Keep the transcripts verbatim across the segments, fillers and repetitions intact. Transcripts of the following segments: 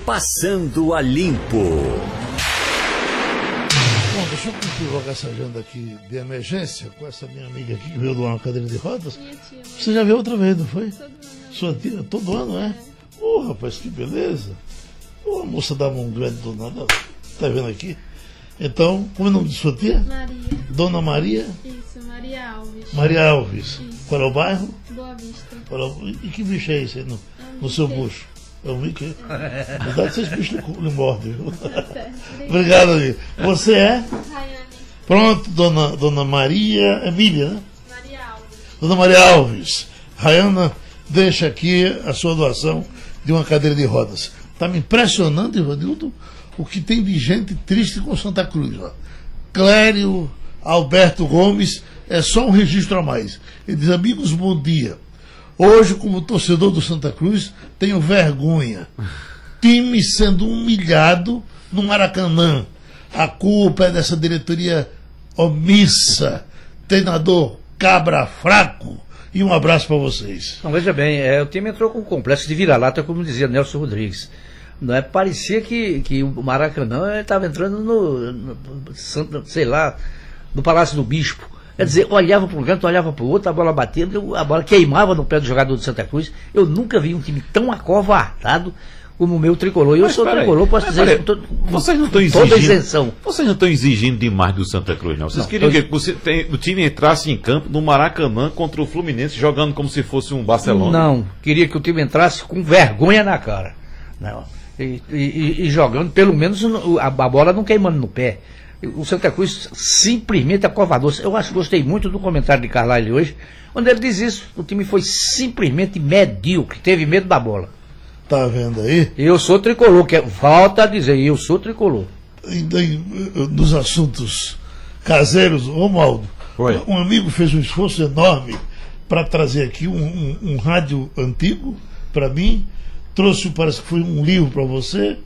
Passando a Limpo. Bom, deixa eu colocar essa agenda aqui de emergência com essa minha amiga aqui que veio doar uma cadeira de rodas. Minha tia. Você já veio outra vez, não foi? Todo ano. Sua tia, todo ano, é? Ô, oh, rapaz, que beleza. Ô, oh, a moça dá mão grande do nada. Tá vendo aqui? Então, como é o nome de sua tia? Maria. Dona Maria? Isso, Maria Alves. Maria Alves. Isso. Qual é o bairro? Boa Vista. Qual é o... E que bicho é esse aí no, É um no seu bicho. bucho? É um bicho? É. Cuidado que esses bichos lhe mordem, viu? Tá certo. Obrigado, amigo. Você é? Rayane. Pronto, dona, dona Maria Emília, né? Maria Alves. Dona Maria Alves. Rayana, deixa aqui a sua doação de uma cadeira de rodas. Está me impressionando, Ivanildo, o que tem de gente triste com Santa Cruz. Ó. Clério Alberto Gomes, é só um registro a mais. Ele diz, amigos, bom dia. Hoje, como torcedor do Santa Cruz, tenho vergonha. Time sendo humilhado no Maracanã. A culpa é dessa diretoria omissa. Treinador cabra fraco. E um abraço para vocês. Não, veja bem, é, o time entrou com um complexo de vira-lata, como dizia Nelson Rodrigues. Não é? Parecia que, que o Maracanã estava entrando no, no, sei lá, no Palácio do Bispo. Quer dizer, olhava para um canto, olhava para o outro, a bola batendo, a bola queimava no pé do jogador do Santa Cruz. Eu nunca vi um time tão acovardado como o meu tricolor. E eu Mas, sou tricolor, aí, posso dizer isso com, todo, com vocês não estão toda exigindo, isenção. Vocês não estão exigindo demais do Santa Cruz, não. Vocês Não, queriam tô... que você tem, o time entrasse em campo no Maracanã contra o Fluminense, jogando como se fosse um Barcelona? Não, queria que o time entrasse com vergonha na cara. Não. E, e, e jogando, pelo menos, a, a bola não queimando no pé. O Santa Cruz simplesmente acovardou. Eu acho que gostei muito do comentário de Carlyle hoje, onde ele diz isso. O time foi simplesmente medíocre, teve medo da bola. Tá vendo aí? Eu sou tricolor, que é, volta a dizer, eu sou tricolor. Ainda em, nos assuntos caseiros, Romualdo, Oi. um amigo fez um esforço enorme para trazer aqui um, um, um rádio antigo para mim, trouxe, parece que foi um livro para você,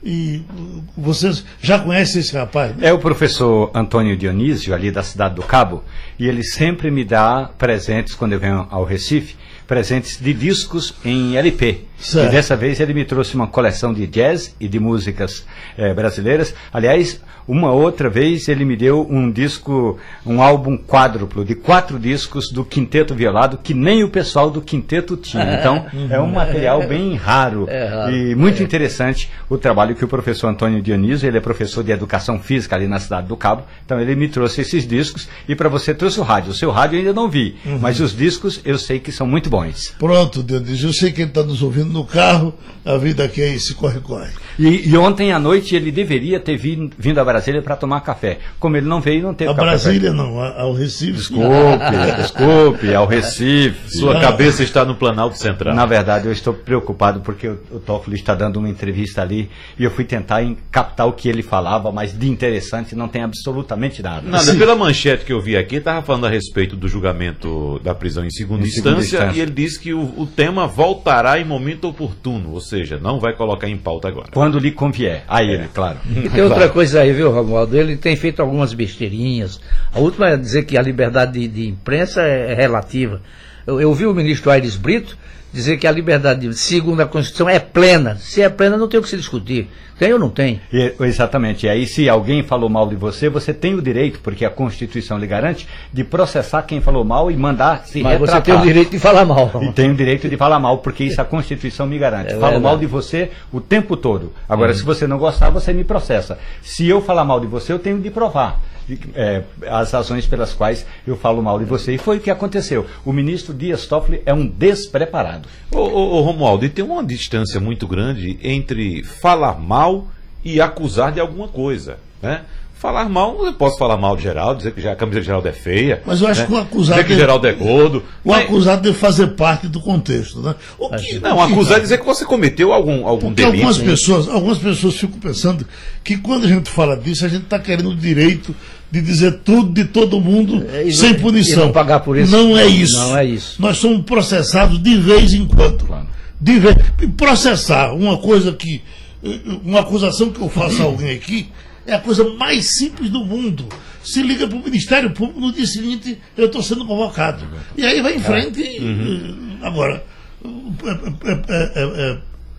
e vocês já conhecem esse rapaz, né? É o professor Antônio Dionísio, ali da Cidade do Cabo, e ele sempre me dá presentes, quando eu venho ao Recife, presentes de discos em L P. Certo. E dessa vez ele me trouxe uma coleção de jazz e de músicas eh, brasileiras. Aliás, uma outra vez ele me deu um disco, um álbum quádruplo de quatro discos do Quinteto Violado, que nem o pessoal do Quinteto tinha. Então, é um material bem raro, É raro. e muito interessante o trabalho que o professor Antônio Dionísio, ele é professor de Educação Física ali na Cidade do Cabo, então ele me trouxe esses discos, e para você trouxe o rádio. O seu rádio eu ainda não vi, Uhum. mas os discos eu sei que são muito bons. Pronto, Dionísio, eu sei que ele está nos ouvindo no carro, a vida aqui é esse corre-corre. E, e ontem à noite ele deveria ter vindo, vindo a Brasília para tomar café. Como ele não veio, não teve A café. Brasília não, a- ao Recife. Desculpe, desculpe, ao Recife. Sua cabeça está no Planalto Central. Na verdade, eu estou preocupado porque o, o Toffoli está dando uma entrevista ali e eu fui tentar em, captar o que ele falava, mas de interessante não tem absolutamente nada. Nada, pela manchete que eu vi aqui, estava falando a respeito do julgamento da prisão em segunda, Em instância, segunda instância. e ele disse que o, o tema voltará em momento oportuno, ou seja, não vai colocar em pauta agora. Quando lhe convier. A ele, claro. E tem outra coisa aí, viu, Romualdo? Ele tem feito algumas besteirinhas. A última é dizer que a liberdade de, de imprensa é, é relativa. Eu, eu vi o ministro Aires Brito dizer que a liberdade, de, segundo a Constituição, é plena. Se é plena, não tem o que se discutir. Tem ou não tem? E, exatamente. E aí, se alguém falou mal de você, você tem o direito, porque a Constituição lhe garante, de processar quem falou mal e mandar se Mas retratar. você tem o direito de falar mal. E tem o direito de falar mal, porque isso a Constituição me garante. É Falo verdade. mal de você o tempo todo. Agora, se você não gostar, você me processa. Se eu falar mal de você, eu tenho de provar é, as razões pelas quais eu falo mal de você. E foi o que aconteceu. O ministro Dias Toffoli é um despreparado. Ô, ô, ô Romualdo, e tem uma distância muito grande entre falar mal e acusar de alguma coisa, né? Falar mal, eu posso falar mal de Geraldo, dizer que já a camisa de Geraldo é feia. Mas eu acho né? que o acusado Dizer que é- Geraldo é gordo. O Mas- acusado deve fazer parte do contexto, né? O que, Não, o que- acusar é dizer que você cometeu algum, algum Porque delito. algumas pessoas, algumas pessoas ficam pensando que quando a gente fala disso, a gente está querendo o direito de dizer tudo de todo mundo É, e não- sem punição. e não pagar por isso. Não é isso. Não é isso. Nós somos processados de vez em quando. Claro. De vez. E processar uma coisa que. Uma acusação que eu faço a alguém aqui é a coisa mais simples do mundo. Se liga para o Ministério Público no dia seguinte, eu estou sendo convocado. E aí vai em frente. e- Agora, é, é, é, é,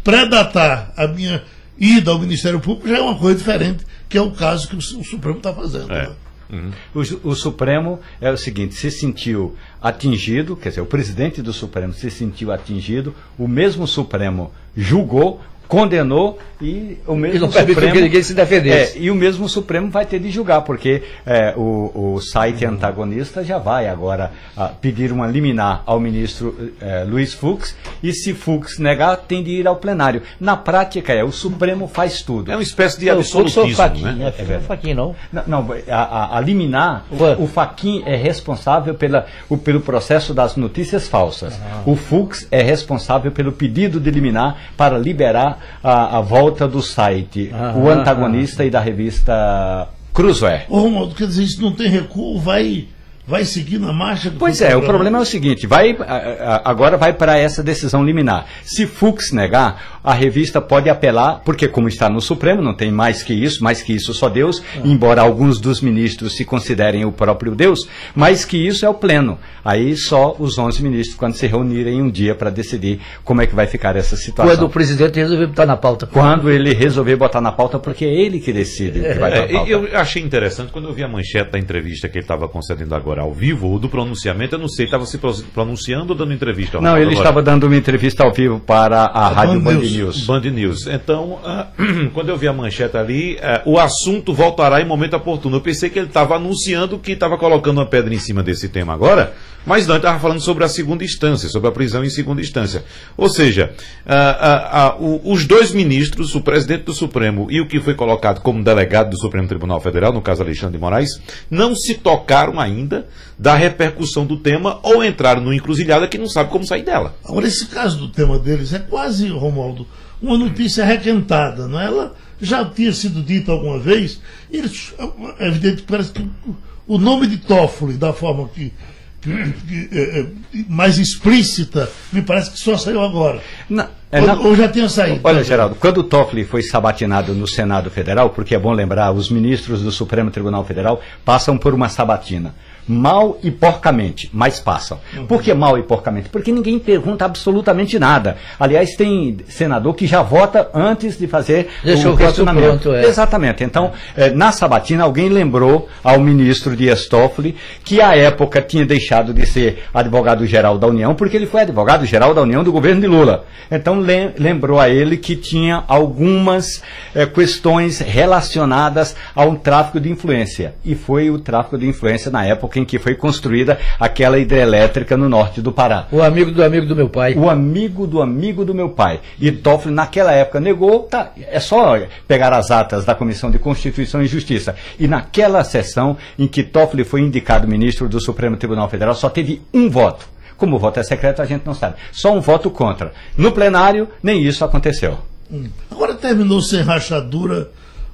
predatar a minha ida ao Ministério Público já é uma coisa diferente, que é o caso que o, o Supremo está fazendo. É. Né? Uhum. O, o Supremo é o seguinte, se sentiu atingido, quer dizer, o presidente do Supremo se sentiu atingido, o mesmo Supremo julgou, condenou e o mesmo E não permitiu Supremo, que ninguém se defendesse. É, e o mesmo Supremo vai ter de julgar, porque é, o, o site antagonista já vai agora a, pedir uma liminar ao ministro é, Luiz Fux, e se Fux negar, tem de ir ao plenário. Na prática é, o Supremo faz tudo. É uma espécie de Eu sou absolutismo, Fachin, né? né? É Fachin, não. Não, não, a, a, a liminar, Ué. o Fachin é responsável pela, o, pelo processo das notícias falsas. Ah. O Fux é responsável pelo pedido de liminar para liberar a, a volta do site, Ah, o antagonista e da revista Cruzoé. Ô, Romualdo, quer dizer, isso não tem recuo, vai, vai seguir na marcha? do Pois é, o problema é o seguinte, vai, a- a- agora vai para essa decisão liminar. Se Fux negar, a revista pode apelar, porque como está no Supremo, não tem mais que isso, mais que isso só Deus, embora alguns dos ministros se considerem o próprio Deus, mais que isso é o pleno. Aí só os onze ministros, quando se reunirem um dia para decidir como é que vai ficar essa situação. Quando o presidente resolveu botar na pauta. Quando ele resolver botar na pauta, porque é ele que decide o que vai É, pra pauta. eu achei interessante quando eu vi a manchete da entrevista que ele estava concedendo agora ao vivo, ou do pronunciamento, eu não sei, estava se pro- pronunciando ou dando entrevista? Não, ele Agora. estava dando uma entrevista ao vivo para a, Rádio Band Band News. News. Band News. Então, ah, quando eu vi a manchete ali, ah, o assunto voltará em momento oportuno. Eu pensei que ele estava anunciando que estava colocando uma pedra em cima desse tema agora, mas não, ele estava falando sobre a segunda instância, sobre a prisão em segunda instância. Ou seja, ah, ah, ah, o- os dois ministros, o presidente do Supremo e o que foi colocado como delegado do Supremo Tribunal Federal, no caso Alexandre de Moraes, não se tocaram ainda da repercussão do tema ou entraram numa encruzilhada que não sabe como sair dela. Agora, esse caso do tema deles é quase, Romualdo, uma notícia requentada, não é? Ela já tinha sido dita alguma vez, e eles, é evidente que parece que o nome de Toffoli, da forma que, que- que, é, é, mais explícita, me parece que só saiu agora. Na- é, ou, na- ou já tinha saído. Olha, Geraldo, quando o Toffoli foi sabatinado no Senado Federal, porque é bom lembrar, os ministros do Supremo Tribunal Federal passam por uma sabatina. Mal e porcamente, mas passam. Por que mal e porcamente? Porque ninguém pergunta absolutamente nada. Aliás, tem senador que já vota antes de fazer Deixa o o voto questionamento. pronto, é. Exatamente. Então, eh, na sabatina, alguém lembrou ao ministro Dias Toffoli, que à época tinha deixado de ser advogado-geral da União, porque ele foi advogado-geral da União do governo de Lula. Então, lem- lembrou a ele que tinha algumas eh, questões relacionadas a um tráfico de influência. E foi o tráfico de influência na época em que foi construída aquela hidrelétrica no norte do Pará. O amigo do amigo do meu pai. O amigo do amigo do meu pai. E Toffoli, naquela época, negou. Tá, é só pegar as atas da Comissão de Constituição e Justiça. E naquela sessão em que Toffoli foi indicado ministro do Supremo Tribunal Federal, só teve um voto. Como o voto é secreto, a gente não sabe. Só um voto contra. No plenário, nem isso aconteceu. Hum. Agora terminou sem rachadura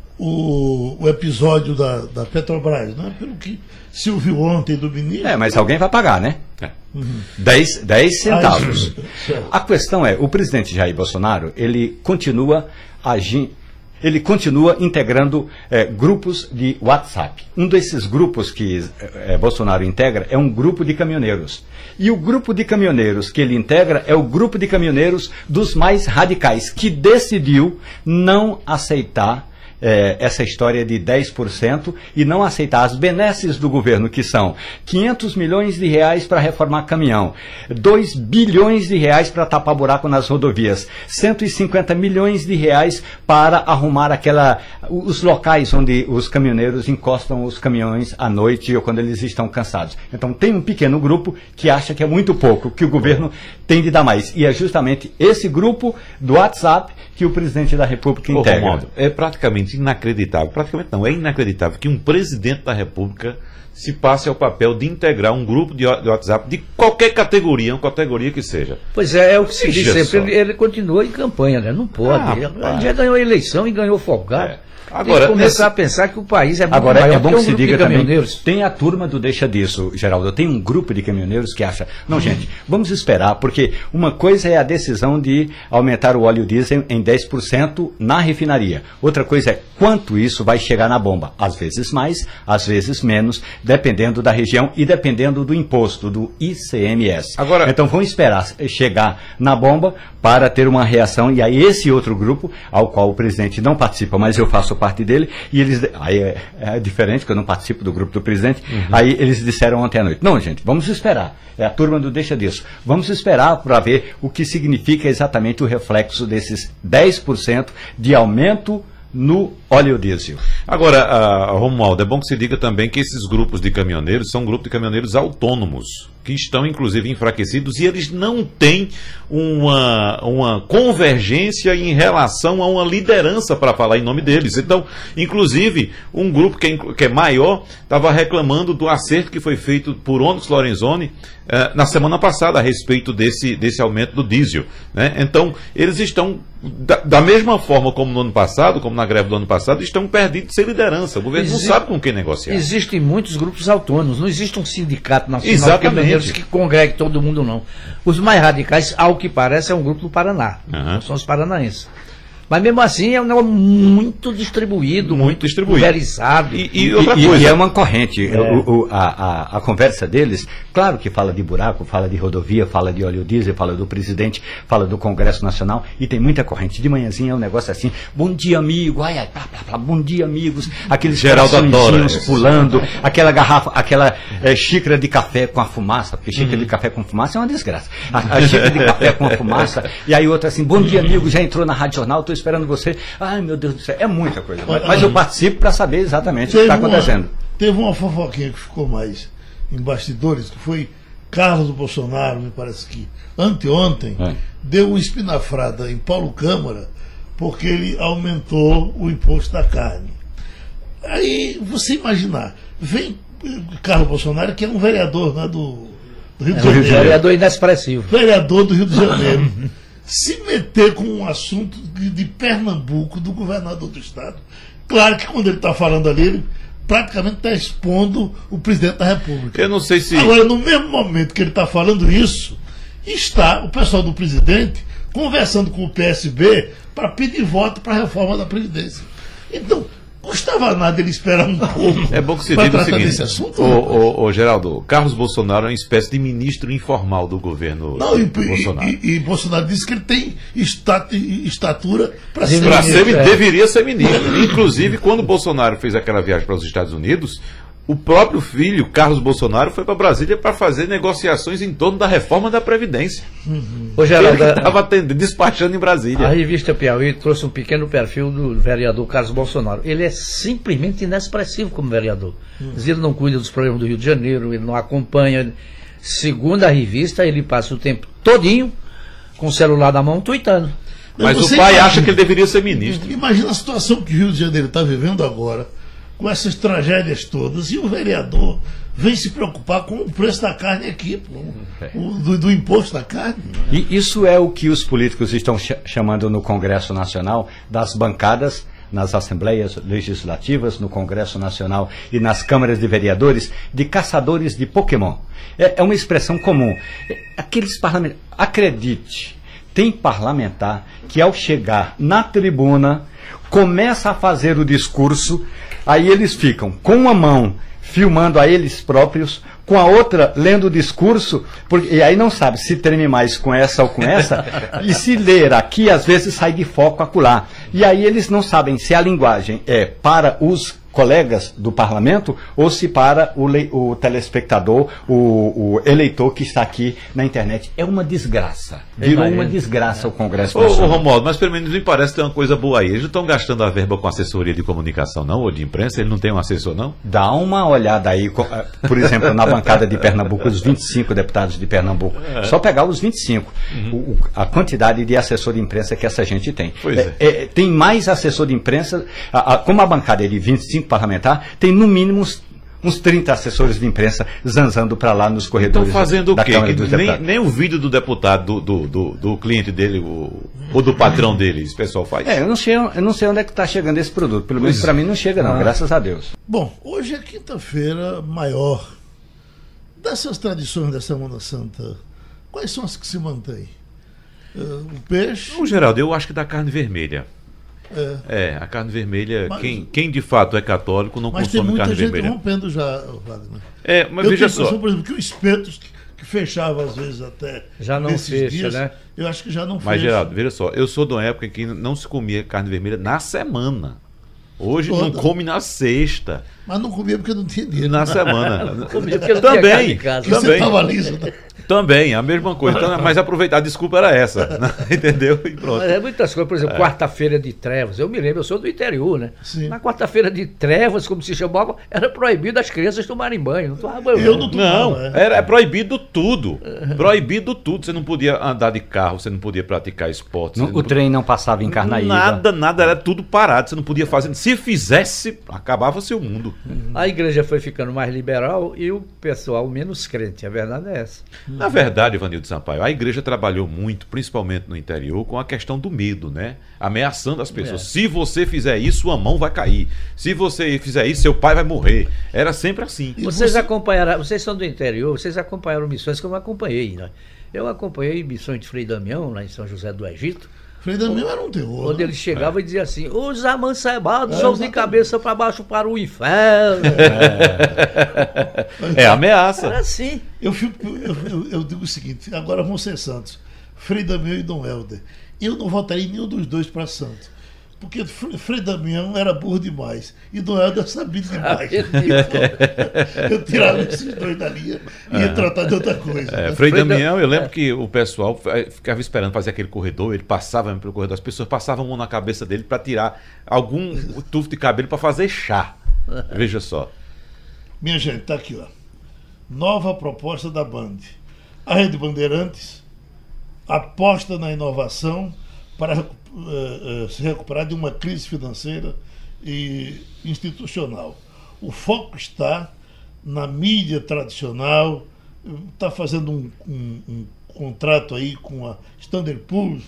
o, o episódio da, da Petrobras, né? Pelo que se ouviu ontem do ministro. É, mas alguém vai pagar, né? É. dez, dez centavos. Ah, A questão é, o presidente Jair Bolsonaro, ele continua agindo, ele continua integrando eh, grupos de WhatsApp. Um desses grupos que eh, Bolsonaro integra é um grupo de caminhoneiros. E o grupo de caminhoneiros que ele integra é o grupo de caminhoneiros dos mais radicais, que decidiu não aceitar É, essa história de dez por cento e não aceitar as benesses do governo, que são quinhentos milhões de reais para reformar caminhão, dois bilhões de reais para tapar buraco nas rodovias, cento e cinquenta milhões de reais para arrumar aquela, os locais onde os caminhoneiros encostam os caminhões à noite ou quando eles estão cansados. Então tem um pequeno grupo que acha que é muito pouco, que o governo tem de dar mais. E é justamente esse grupo do WhatsApp que o presidente da República Ô, integra. Romualdo, é praticamente inacreditável, praticamente não, é inacreditável que um presidente da República se passe ao papel de integrar um grupo de wa- de WhatsApp de qualquer categoria, uma categoria que seja. Pois é, é o que se diz Veja sempre. só. Ele, ele continua em campanha, né? Não pode. Ah, ele, rapaz. ele já ganhou a eleição e ganhou folgado. É. Tem Agora, que começar essa- a pensar que o país é muito Agora, maior é bom que que um se grupo diga de também, caminhoneiros. tem a turma do deixa disso, Geraldo, tem um grupo de caminhoneiros que acha, não gente, vamos esperar, porque uma coisa é a decisão de aumentar o óleo diesel em dez por cento na refinaria, outra coisa é quanto isso vai chegar na bomba, às vezes mais, às vezes menos, dependendo da região e dependendo do imposto, do I C M S. Agora, então vão esperar chegar na bomba para ter uma reação, e aí esse outro grupo, ao qual o presidente não participa, mas eu faço parte dele, e eles, aí é, é diferente, que eu não participo do grupo do presidente, uhum. Aí eles disseram ontem à noite, não gente, vamos esperar, é a turma do deixa disso, vamos esperar para ver o que significa exatamente o reflexo desses dez por cento de aumento no óleo diesel. Agora, uh, Romualdo, é bom que se diga também que esses grupos de caminhoneiros são um grupo de caminhoneiros autônomos, que estão inclusive enfraquecidos, e eles não têm uma, uma convergência em relação a uma liderança para falar em nome deles. Então, inclusive, um grupo que é, que é maior estava reclamando do acerto que foi feito por Onyx Lorenzoni uh, na semana passada a respeito desse, desse aumento do diesel, né? Então, eles estão, da, da mesma forma como no ano passado, como na greve do ano passado, estão perdidos sem liderança. O governo Existe, não sabe com quem negociar. Existem muitos grupos autônomos, não existe um sindicato nacional Exatamente. de caminhoneiros que congregue todo mundo, não. Os mais radicais, ao que parece, é um grupo do Paraná, uhum. São os paranaenses. Mas mesmo assim é um negócio muito distribuído, muito, muito distribuído, pulverizado. E, e, outra e, coisa. E é uma corrente. É. O, o, a, a, a conversa deles, claro que fala de buraco, fala de rodovia, fala de óleo diesel, fala do presidente, fala do Congresso Nacional, e tem muita corrente. De manhãzinha é um negócio assim, bom dia amigo, ai, ai, plá, plá, plá, bom dia amigos, aqueles coraçõezinhos pulando, aquela garrafa, aquela é, xícara de café com a fumaça, porque xícara uhum. de café com fumaça é uma desgraça. A, a xícara de café com a fumaça, e aí outra assim, bom dia amigo, já entrou na Rádio Jornal, estou esperando você. Ai, meu Deus do céu, é muita coisa. Mas, mas eu participo para saber exatamente o que está acontecendo. Uma, teve uma fofoquinha que ficou mais em bastidores, que foi Carlos Bolsonaro, me parece que anteontem, é. deu uma espinafrada em Paulo Câmara, porque ele aumentou o imposto da carne. Aí, você imaginar, vem Carlos Bolsonaro, que é um vereador, né, do, do Rio de Janeiro. É, vereador inexpressivo. Vereador do Rio de Janeiro. Se meter com um assunto de, de Pernambuco, do governador do estado. Claro que quando ele está falando ali, ele praticamente está expondo o presidente da República. Eu não sei se... Agora, no mesmo momento que ele está falando isso, está o pessoal do presidente conversando com o P S B para pedir voto para a reforma da Previdência. Então, custava nada ele esperar um pouco. É bom que se diga o seguinte, assunto, o, o, o Geraldo, Carlos Bolsonaro é uma espécie de ministro informal do governo Não, e, Bolsonaro. E, e, e Bolsonaro disse que ele tem estat, estatura para ser, ser é. Deveria ser ministro. Inclusive, quando Bolsonaro fez aquela viagem para os Estados Unidos, o próprio filho, Carlos Bolsonaro, foi para Brasília para fazer negociações em torno da reforma da Previdência. Uhum. Ô, Geraldo, ele estava despachando em Brasília. A revista Piauí trouxe um pequeno perfil do vereador Carlos Bolsonaro. Ele é simplesmente inexpressivo como vereador. Uhum. Ele não cuida dos problemas do Rio de Janeiro, ele não acompanha. Segundo a revista, ele passa o tempo todinho com o celular na mão, tuitando. Mas o pai imagina, acha que ele deveria ser ministro. Imagina a situação que o Rio de Janeiro está vivendo agora, com essas tragédias todas, e o vereador vem se preocupar com o preço da carne aqui, pô, o, do, do imposto da carne. E isso é o que os políticos estão ch chamando no Congresso Nacional das bancadas, nas assembleias legislativas, no Congresso Nacional e nas câmaras de vereadores, de caçadores de Pokémon. É, é uma expressão comum. Aqueles parlamentares, acredite, tem parlamentar que ao chegar na tribuna começa a fazer o discurso, aí eles ficam com uma mão filmando a eles próprios, com a outra lendo o discurso, porque, e aí não sabe se treme mais com essa ou com essa, e se ler aqui, às vezes sai de foco acolá. E aí eles não sabem se a linguagem é para os colegas do parlamento ou se para o, o telespectador, o, o eleitor que está aqui na internet. É uma desgraça. Virou uma desgraça o Congresso Nacional. Ô, Romualdo, mas pelo menos me parece ter uma coisa boa aí. Eles não estão gastando a verba com assessoria de comunicação, não? Ou de imprensa? Ele não tem um assessor, não? Dá uma olhada aí, por exemplo, na bancada de Pernambuco, os vinte e cinco deputados de Pernambuco. É. Só pegar os vinte e cinco. Uhum. O, a quantidade de assessor de imprensa que essa gente tem. Pois é. É, é, tem mais assessor de imprensa, a, a, como a bancada é de vinte e cinco parlamentar, tem no mínimo uns, uns trinta assessores de imprensa zanzando para lá nos corredores. Estão fazendo da o quê? Câmara Que dos nem, Deputados. nem o vídeo do deputado, do, do, do, do cliente dele, o, ou do patrão dele, esse pessoal faz. É, eu não sei, eu não sei onde é que está chegando esse produto. Pelo menos para mim não chega, não, ah. graças a Deus. Bom, hoje é quinta-feira maior. Dessas tradições da Semana Santa, quais são as que se mantêm? Uh, o peixe? No Geraldo, eu acho que da carne vermelha. É, a carne vermelha, Mas- quem, quem de fato é católico não Mas tem consome muita carne gente vermelha. rompendo já, Wagner. É, mas eu veja tenho a impressão, só. por exemplo, que o espeto que, que fechava às vezes até Já não nesses fecha, dias, né? eu acho que já não Mas, fecha. Geraldo, veja só, eu sou de uma época em que não se comia carne vermelha na semana. Hoje não Toda. come na sexta, Mas não comia porque não tinha dinheiro. na semana. Comia porque não tinha carne Também, em casa. Porque você também. estava liso. Né? Também, a mesma coisa. Então, mas aproveitar, a desculpa era essa, né? Entendeu? E pronto. Mas é muitas coisas, por exemplo, quarta-feira de trevas. Eu me lembro, eu sou do interior, né? Sim. Na quarta-feira de trevas, como se chamava, era proibido as crianças tomarem banho. Não tomavam banho. Eu não Não, tomava, é. era é proibido tudo. Proibido tudo. Você não podia andar de carro, você não podia praticar esporte. No- você não o trem não passava em Carnaíba. Nada, nada, era tudo parado. Você não podia fazer. Se fizesse, acabava seu mundo. A igreja foi ficando mais liberal e o pessoal menos crente. A verdade é essa. Na verdade, Ivanildo Sampaio, a igreja trabalhou muito, principalmente no interior, com a questão do medo, né? Ameaçando as pessoas. É. Se você fizer isso, sua mão vai cair. Se você fizer isso, seu pai vai morrer. Era sempre assim. E Vocês você- acompanharam, vocês são do interior, vocês acompanharam missões que eu não acompanhei, né? Eu acompanhei missões de Frei Damião, lá em São José do Egito, Frei Damião era um terror. onde né? ele chegava e dizia assim: os amancebados É, são de exatamente. cabeça para baixo para o inferno. É ameaça. Era assim. Eu, fico, eu, eu- eu digo o seguinte: agora vão ser santos. Frei Damião e Dom Helder. Eu não votaria em nenhum dos dois para santo. Porque Fre- Frei Damião era burro demais. E Dom Helder sabia demais. Eu tirava esses dois da linha e ia tratar de outra coisa. É, né? Frei Frei Damião, eu lembro é. que o pessoal eh, ficava esperando fazer aquele corredor, ele passava pelo corredor, as pessoas passavam a mão na cabeça dele para tirar algum tufo de cabelo para fazer chá. Veja só. Minha gente, tá aqui, ó. Nova proposta da Band. A Rede Bandeirantes aposta na inovação para eh, eh, se recuperar de uma crise financeira e institucional. O foco está na mídia tradicional, está fazendo um, um- um contrato aí com a Standard Poor's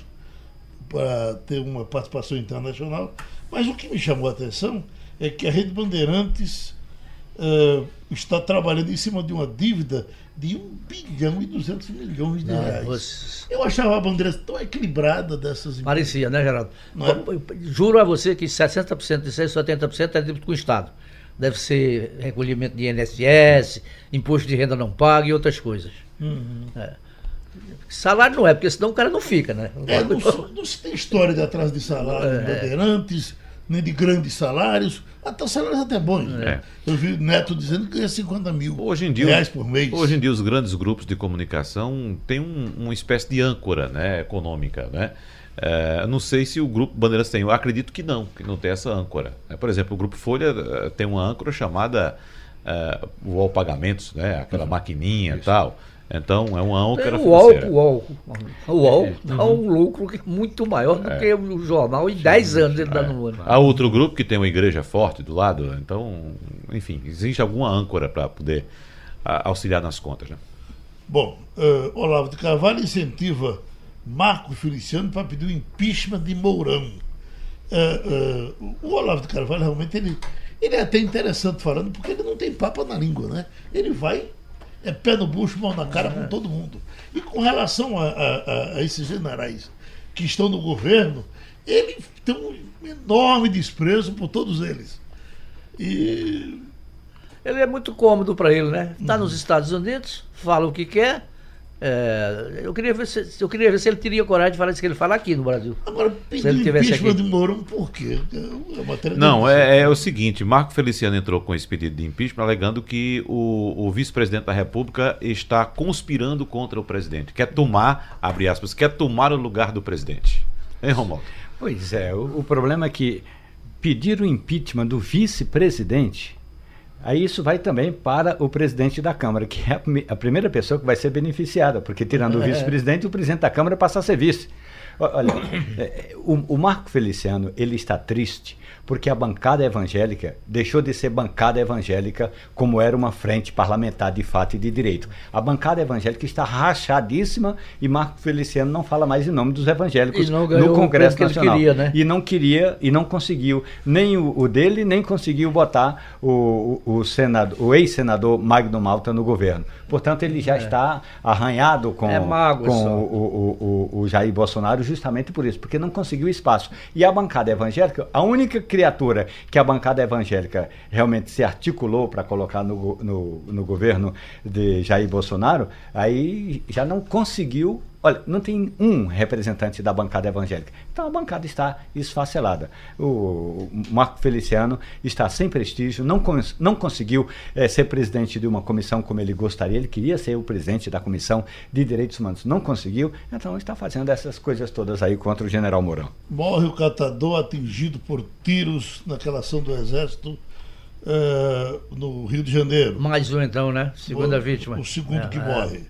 para ter uma participação internacional, mas o que me chamou a atenção é que a Rede Bandeirantes eh, está trabalhando em cima de uma dívida de um bilhão e duzentos milhões de Não, reais. você- Eu achava a bandeira tão equilibrada dessas empresas. Parecia, né, Geraldo? Não é? Eu- eu Juro a você que sessenta por cento disso aí, setenta por cento é dívida com o Estado. Deve ser recolhimento de I N S S, imposto de renda não pago e outras coisas. Uhum. É. Salário não é, porque senão o cara não fica, né? É, não, se- não se tem história de atrás de salário de bandeirantes, nem de grandes salários, até salários até bons. né? É. Eu vi Neto dizendo que ganha cinquenta mil Hoje em dia, reais por mês. hoje em dia os grandes grupos de comunicação têm um- uma espécie de âncora, né, econômica, né? É, não sei se o grupo Bandeirantes tem, eu acredito que não, que não tem essa âncora. É, por exemplo, o grupo Folha eh, tem uma âncora chamada eh, o UOL Pagamentos, né, aquela maquininha e tal. Então é uma âncora O UOL, financeira. o UOL, o UOL dá um lucro que- muito maior do que o jornal em dez anos ele dá no ano. Há outro grupo que tem uma igreja forte do lado, então, enfim, existe alguma âncora para poder a, auxiliar nas contas, né? Bom, eh, Olavo de Carvalho incentiva Marco Feliciano para pedir o impeachment de Mourão. Eh, eh, o Olavo de Carvalho realmente ele, ele é até interessante falando, porque ele não tem papo na língua, né? Ele vai, é pé no bucho, mão na cara com todo mundo. E com relação a, a- a- a esses generais que estão no governo, ele tem um enorme desprezo por todos eles. E Ele é muito cômodo para ele, né? Está nos Estados Unidos, fala o que quer. É, eu, queria ver se, eu queria ver se ele teria coragem de falar isso que ele fala aqui no Brasil. agora, Se pedir ele o tivesse impeachment aqui. de Mourão por quê? É uma matéria Não, de- é, é o seguinte, Marco Feliciano entrou com esse pedido de impeachment alegando que o, o vice-presidente da República está conspirando contra o presidente, quer tomar, abre aspas, quer tomar o lugar do presidente. Hein, Romualdo? Pois é, o, o problema é que pedir o impeachment do vice-presidente, aí isso vai também para o presidente da Câmara, que é a, prime- a primeira pessoa que vai ser beneficiada, porque tirando o vice-presidente, o presidente da Câmara passa a ser vice. O- Olha, é, o, o Marco Feliciano, ele está triste porque a bancada evangélica deixou de ser bancada evangélica como era uma frente parlamentar de fato e de direito. A bancada evangélica está rachadíssima e Marco Feliciano não fala mais em nome dos evangélicos E não ganhou no o Congresso peso que ele Nacional. queria, né? E não queria, e não conseguiu, nem o, o dele, nem conseguiu botar o, o, o, senado, o ex-senador Magno Malta no governo. Portanto, ele já está arranhado com, É mago com só. o, o, o, o Jair Bolsonaro, justamente por isso, porque não conseguiu espaço. E a bancada evangélica, a única criatura que a bancada evangélica realmente se articulou para colocar no, no, no governo de Jair Bolsonaro, aí já não conseguiu. Olha, não tem um representante da bancada evangélica. Então a bancada está esfacelada. O Marco Feliciano está sem prestígio, não, cons- não conseguiu é, ser presidente de uma comissão como ele gostaria. Ele queria ser o presidente da Comissão de Direitos Humanos, não conseguiu. Então está fazendo essas coisas todas aí contra o general Mourão. Morre o catador atingido por tiros naquela ação do Exército uh, no Rio de Janeiro. Mais um então, né? Segunda o, vítima. O segundo é, que é. morre.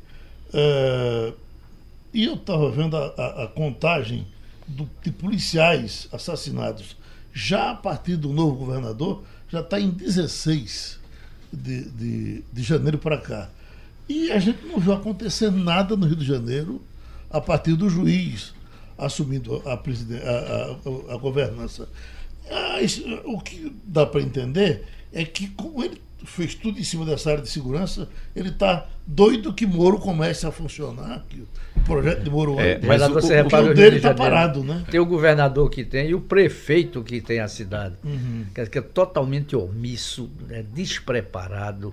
Uh, E eu estava vendo a, a, a contagem do, de policiais assassinados já a partir do novo governador, já está em dezesseis de, de, de janeiro para cá. E a gente não viu acontecer nada no Rio de Janeiro a partir do juiz assumindo a, presiden- a, a, a governança. Ah, isso, o que dá para entender é que, como ele fez tudo em cima dessa área de segurança, ele está doido que Moro comece a funcionar, que o projeto de Moro É, ande. mas Mas o- você o- repara o Rio dele de está Janeiro. parado, né? Tem o governador que tem e o prefeito que tem a cidade. Uhum. Quer dizer, que é totalmente omisso, é, despreparado,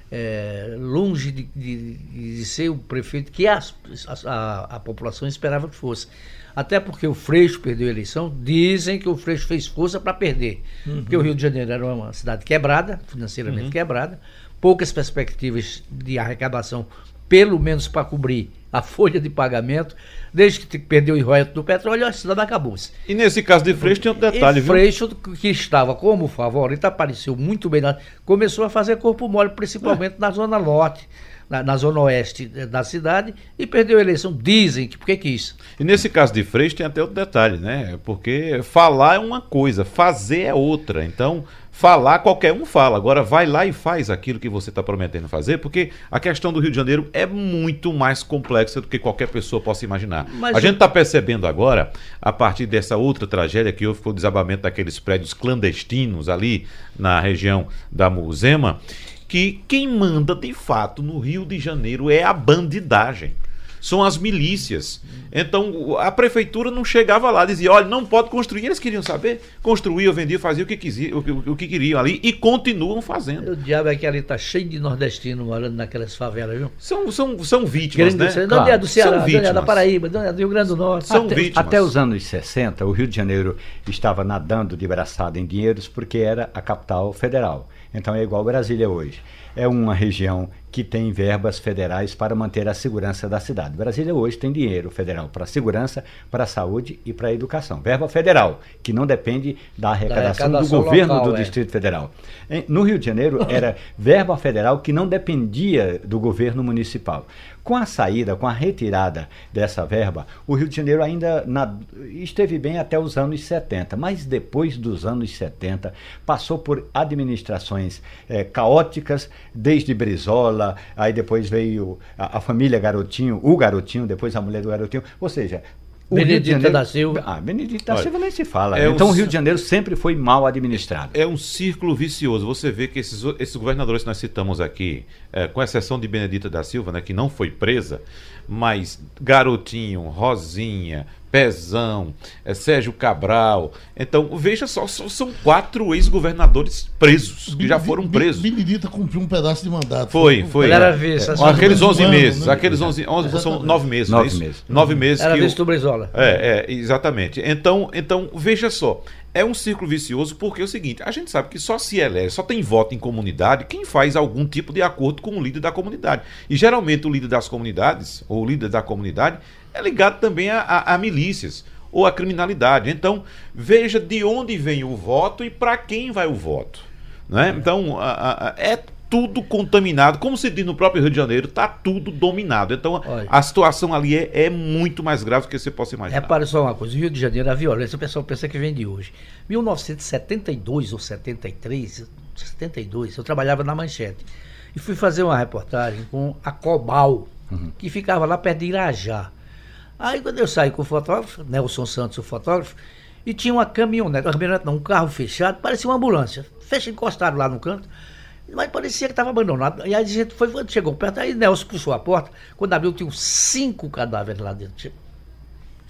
é, longe de, de- de ser o prefeito que as- a, a- a população esperava que fosse. Até porque o Freixo perdeu a eleição, dizem que o Freixo fez força para perder. Uhum. Porque o Rio de Janeiro era uma cidade quebrada, financeiramente quebrada, poucas perspectivas de arrecadação, pelo menos para cobrir a folha de pagamento. Desde que perdeu o royalties do petróleo, a cidade acabou-se. E nesse caso de Freixo tem outro detalhe, e viu? Freixo, que estava como favorito, apareceu muito bem, na- começou a fazer corpo mole, principalmente na zona norte, na, na zona oeste da cidade, e perdeu a eleição. Dizem que por que quis. E nesse caso de Freixo tem até outro detalhe, né? Porque falar é uma coisa, fazer é outra. Então, falar qualquer um fala. Agora vai lá e faz aquilo que você está prometendo fazer, porque a questão do Rio de Janeiro é muito mais complexa do que qualquer pessoa possa imaginar. Mas a o- gente está percebendo agora, a partir dessa outra tragédia que houve, foi o desabamento daqueles prédios clandestinos ali na região da Muzema, que quem manda de fato no Rio de Janeiro é a bandidagem. São as milícias. Então, a prefeitura não chegava lá, dizia, olha, não pode construir. Eles queriam saber, construíam, vendiam, faziam o que, quisia, o, que, o que queriam ali e continuam fazendo. O diabo é que ali está cheio de nordestinos morando naquelas favelas, viu? São, são, são vítimas, Querendo né? dizer, de onde é do Ceará, São de onde é da vítimas. Paraíba, de onde é do Rio Grande do Norte. São até, vítimas. até os anos sessenta, o Rio de Janeiro estava nadando de braçada em dinheiros porque era a capital federal. Então é igual Brasília hoje. É uma região que tem verbas federais para manter a segurança da cidade. Brasília hoje tem dinheiro federal para a segurança, para a saúde e para a educação. Verba federal, que não depende da arrecadação, arrecadação do governo local, do é. Distrito Federal. Em- No Rio de Janeiro era verba federal que não dependia do governo municipal. Com a saída, com a retirada dessa verba, o Rio de Janeiro ainda na- esteve bem até os anos setenta, mas depois dos anos setenta passou por administrações eh, caóticas, desde Brizola, aí depois veio a, a família Garotinho, o Garotinho, depois a mulher do Garotinho, ou seja... o Rio de Benedita Janeiro- da Silva. Ah, Benedita da Olha, Silva nem se fala. é Então um- o Rio de Janeiro sempre foi mal administrado. É um círculo vicioso. Você vê que esses, esses governadores que nós citamos aqui, é, com exceção de Benedita da Silva, né, que não foi presa, mas Garotinho, Rosinha, Pezão, é, Sérgio Cabral. Então, veja só, só são quatro ex-governadores presos, que já foram presos. Benedita cumpriu um pedaço de mandato. Foi, foi. Ela era É, vice, é, assim, aqueles do onze ano, meses, né? aqueles onze, onze são Exatamente. nove meses, Nove não é isso? meses. Nove meses Era que vice o- do Brizola. é, é, exatamente. Então, então, veja só, é um círculo vicioso porque é o seguinte, a gente sabe que só se elege, só tem voto em comunidade quem faz algum tipo de acordo com o líder da comunidade. E geralmente o líder das comunidades, ou o líder da comunidade, é ligado também a, a, a milícias ou a criminalidade. Então, veja de onde vem o voto e para quem vai o voto. Né? Então, a, a, a, é tudo contaminado, como se diz no próprio Rio de Janeiro, está tudo dominado. Então, Olha. a situação ali é, é muito mais grave do que você possa imaginar. Repare só uma coisa, o Rio de Janeiro, a violência, o pessoal pensa que vem de hoje. mil novecentos e setenta e dois ou setenta e três, setenta e dois, eu trabalhava na Manchete e fui fazer uma reportagem com a Cobal, que ficava lá perto de Irajá. Aí quando eu saí com o fotógrafo, Nelson Santos, o fotógrafo, e tinha uma caminhonete, uma caminhonete não, um carro fechado, parecia uma ambulância, fecha encostado lá no canto, mas parecia que estava abandonado. E aí a gente foi, chegou perto, aí Nelson puxou a porta, quando abriu tinham cinco cadáveres lá dentro.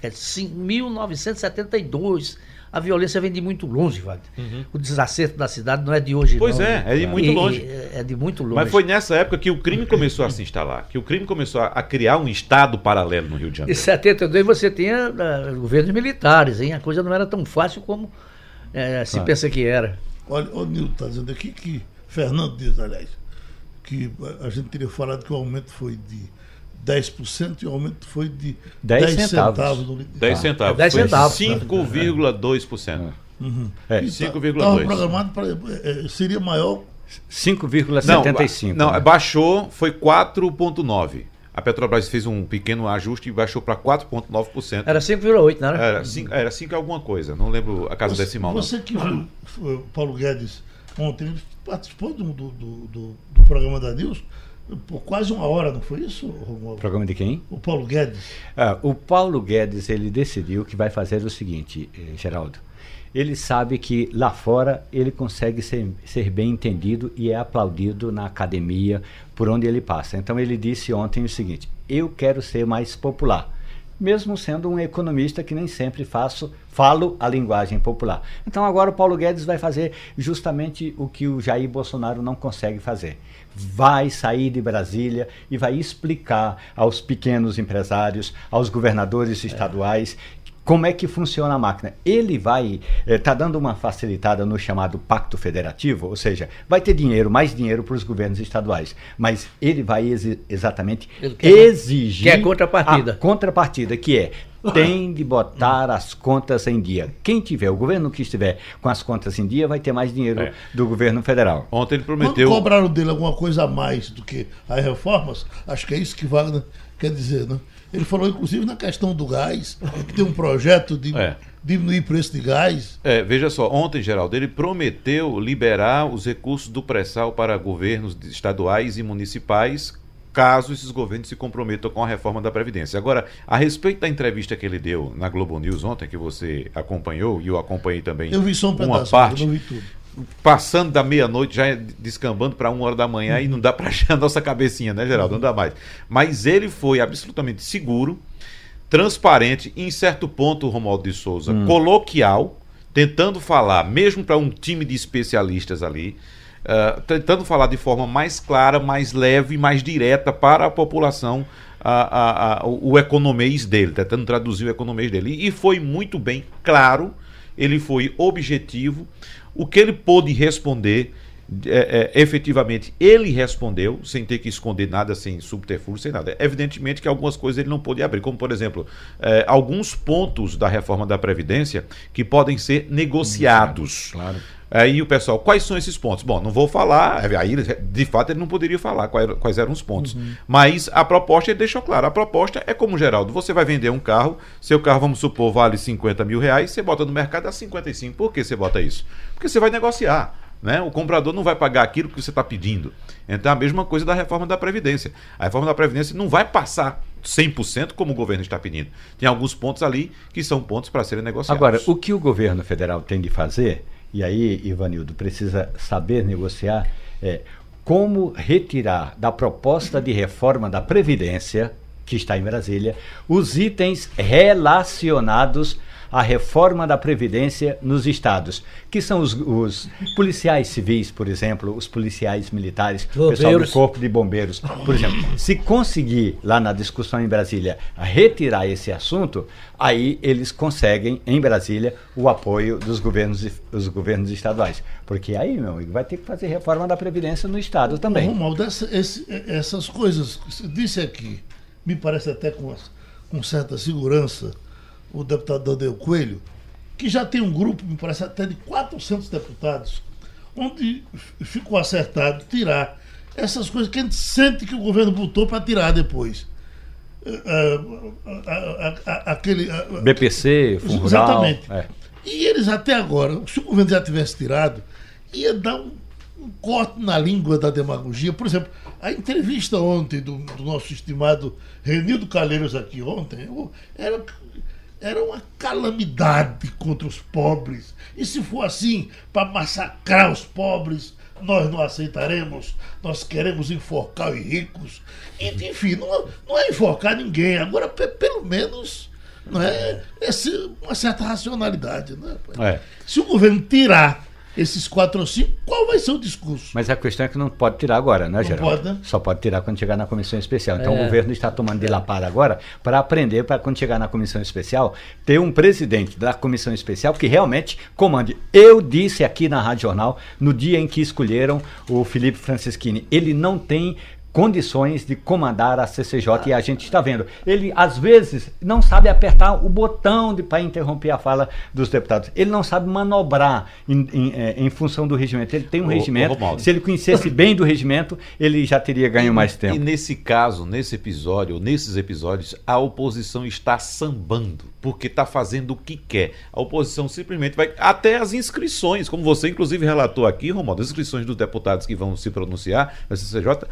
É mil novecentos e setenta e dois. A violência vem de muito longe, Wagner. Uhum. O desacerto da cidade não é de hoje, Pois não. é, é de muito E- longe. e- É de muito longe. Mas foi nessa época que o crime começou a se instalar, que o crime começou a, a criar um estado paralelo no Rio de Em Janeiro. setenta e dois você tinha uh, governos militares, hein? A coisa não era tão fácil como eh, se Claro. pensa que era. Olha, o Nilton está dizendo aqui que, Fernando diz, aliás, que a gente teria falado que o aumento foi de dez por cento e o aumento foi de dez dez centavos. centavos no litro. dez centavos. dez Foi centavos. cinco vírgula dois por cento. É, cinco vírgula Estava dois. programado para. eh, seria maior. cinco vírgula Não, setenta e cinco. não né? baixou, foi quatro vírgula nove por cento. A Petrobras fez um pequeno ajuste e baixou para quatro vírgula nove por cento. Era cinco vírgula oito, não era? Era cinco, era cinco alguma coisa, não lembro a casa Você, decimal. Não. você que viu o Paulo Guedes ontem, ele participou do, do, do, do- do programa da News por quase uma hora, não foi isso, Romualdo? Programa de quem? O Paulo Guedes. Ah, o Paulo Guedes, ele decidiu que vai fazer o seguinte, eh, Geraldo. Ele sabe que lá fora ele consegue ser, ser bem entendido e é aplaudido na academia por onde ele passa. Então ele disse ontem o seguinte: eu quero ser mais popular, mesmo sendo um economista que nem sempre faço, falo a linguagem popular. Então agora o Paulo Guedes vai fazer justamente o que o Jair Bolsonaro não consegue fazer. Vai sair de Brasília e vai explicar aos pequenos empresários, aos governadores estaduais, como é que funciona a máquina. Ele vai estar dando uma facilitada no chamado Pacto Federativo, ou seja, vai ter dinheiro, mais dinheiro para os governos estaduais, mas ele vai exi- exatamente Ele quer- exigir quer contrapartida. a contrapartida, que é tem de botar as contas em dia. Quem tiver, o governo que estiver com as contas em dia, vai ter mais dinheiro É. do governo federal. Ontem ele Quando prometeu. cobraram dele alguma coisa a mais do que as reformas, acho que é isso que Wagner quer dizer, né? Ele falou, inclusive, na questão do gás, que tem um projeto de É. diminuir o preço de gás. É, veja só, ontem, Geraldo, ele prometeu liberar os recursos do pré-sal para governos estaduais e municipais, caso esses governos se comprometam com a reforma da Previdência. Agora, a respeito da entrevista que ele deu na Globo News ontem, que você acompanhou, e eu acompanhei também Eu vi só um uma pedaço, parte, eu não vi tudo. passando da meia-noite, já descambando para uma hora da manhã, e não dá para achar a nossa cabecinha, né, Geraldo? Não dá mais. Mas ele foi absolutamente seguro, transparente, e em certo ponto, Romualdo de Souza, coloquial, tentando falar, mesmo para um time de especialistas ali, Uh, tentando falar de forma mais clara, mais leve, mais direta para a população, a, a, a, o, o economês dele, tentando traduzir o economês dele. E, e foi muito bem claro, ele foi objetivo. O que ele pôde responder, é, é, efetivamente, ele respondeu, sem ter que esconder nada, sem subterfúgio, sem nada. Evidentemente que algumas coisas ele não pôde abrir, como, por exemplo, é, alguns pontos da reforma da Previdência que podem ser negociados. Claro. Aí o pessoal, quais são esses pontos? Bom, não vou falar, aí de fato ele não poderia falar quais, quais eram os pontos. Uhum. Mas a proposta ele deixou claro, a proposta é como, Geraldo, você vai vender um carro, seu carro, vamos supor, vale cinquenta mil reais, você bota no mercado a cinquenta e cinco. Por que você bota isso? Porque você vai negociar. Né? O comprador não vai pagar aquilo que você está pedindo. Então é a mesma coisa da reforma da Previdência. A reforma da Previdência não vai passar cem por cento como o governo está pedindo. Tem alguns pontos ali que são pontos para serem negociados. Agora, o que o governo federal tem de fazer, e aí, Ivanildo, precisa saber negociar, é como retirar da proposta de reforma da Previdência, que está em Brasília, os itens relacionados à reforma da Previdência nos estados, que são os, os policiais civis, por exemplo, os policiais militares, o pessoal do Corpo de Bombeiros, por exemplo. Se conseguir, lá na discussão em Brasília, retirar esse assunto, aí eles conseguem, em Brasília, o apoio dos governos, dos governos estaduais. Porque aí, meu amigo, vai ter que fazer reforma da Previdência no estado também. Romualdo, essa, esse, essas coisas que você disse aqui, me parece até com, com certa segurança, o deputado Daniel Coelho, que já tem um grupo, me parece até de quatrocentos deputados, onde ficou acertado tirar essas coisas que a gente sente que o governo botou para tirar depois. Uh, uh, uh, uh, aquele, uh, B P C, Fundo Rural. Exatamente. É. E eles até agora, se o governo já tivesse tirado, ia dar um, um corte na língua da demagogia. Por exemplo, a entrevista ontem do, do nosso estimado Renildo Calheiros aqui ontem, era, era uma calamidade contra os pobres. E se for assim, para massacrar os pobres, nós não aceitaremos, nós queremos enforcar os ricos. E, enfim, não, não é enforcar ninguém. Agora, pe- pelo menos, Não é? É se- uma certa racionalidade. Né? É. Se o governo tirar esses quatro ou cinco, qual vai ser o discurso? Mas a questão é que não pode tirar agora, né, Geraldo? pode, né? Só pode tirar quando chegar na comissão especial. Então É. o governo está tomando de lapada agora para aprender, para quando chegar na comissão especial, ter um presidente da comissão especial que realmente comande. Eu disse aqui na Rádio Jornal, no dia em que escolheram o Felipe Francischini, ele não tem condições de comandar a C C J e a gente está vendo. Ele, às vezes, não sabe apertar o botão para interromper a fala dos deputados. Ele não sabe manobrar em, em, eh, em função do regimento. Ele tem um Ô, regimento. ô, Romualdo. Se ele conhecesse bem do regimento, ele já teria ganho mais E tempo. nesse caso, nesse episódio, ou nesses episódios, a oposição está sambando, porque está fazendo o que quer. A oposição simplesmente vai. Até as inscrições, como você inclusive relatou aqui, Romualdo, as inscrições dos deputados que vão se pronunciar na C C J.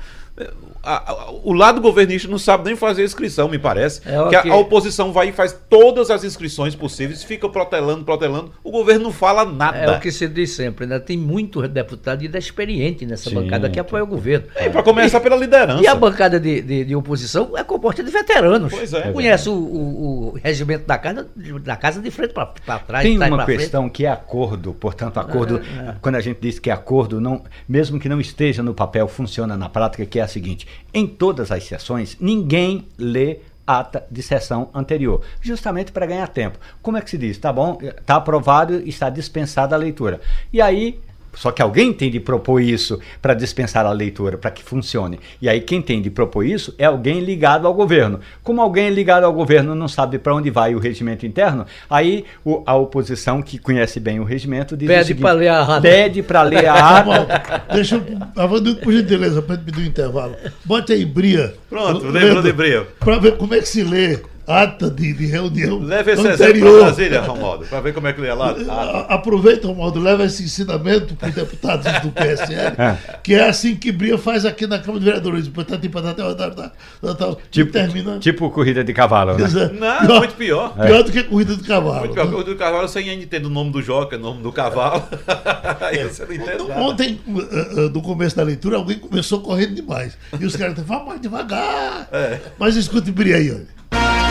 A, a, o lado governista não sabe nem fazer a inscrição, me parece. É, que a, ok. a oposição vai e faz todas as inscrições possíveis, fica protelando, protelando. O governo não fala nada. É o que se diz sempre, né? Tem muito deputado experiente nessa Sim, bancada que apoia o governo. É, para começar pela liderança. E a bancada de, de, de oposição é composta de veteranos. Pois é. Conhece o, o, o regimento da casa, da casa de frente para trás. Tem de trás uma pra questão que é acordo, portanto, acordo, É, é. quando a gente diz que é acordo, não, mesmo que não esteja no papel, funciona na prática, que é a seguinte: em todas as sessões, ninguém lê ata de sessão anterior, justamente para ganhar tempo. Como é que se diz? Tá bom, está aprovado, está dispensada a leitura. E aí, só que alguém tem de propor isso para dispensar a leitura, para que funcione. E aí quem tem de propor isso é alguém ligado ao governo. Como alguém ligado ao governo não sabe para onde vai o regimento interno, aí o- a oposição, que conhece bem o regimento, diz o Pede seguinte, para ler a ata. Pede para ler a Tá bom, ata. deixa eu. Avanildo, por gentileza, para pedir um intervalo. Bote aí, Bria. Pronto, Lendo, lembrou de Bria. Para ver como é que se lê ata de, de reunião. Leva esse exemplo anterior. para Brasília, Romualdo, para ver como é que ele é lá. A- Aproveita, Romualdo, leva esse ensinamento para os deputados do P S L, que é assim que Bria faz aqui na Câmara de Vereadores. Patati, patati, patati, patati, e Tipo, termina. tipo corrida de cavalo, né? Não, muito pior. Pior do que corrida de cavalo. Muito pior. O do cavalo você ainda entende o nome do joca, o nome do cavalo. Aí você não entende nada. Ontem, uh, uh, no começo da leitura, alguém começou correndo demais. E os caras falaram, vá mais devagar. Mas escute Bria aí, olha.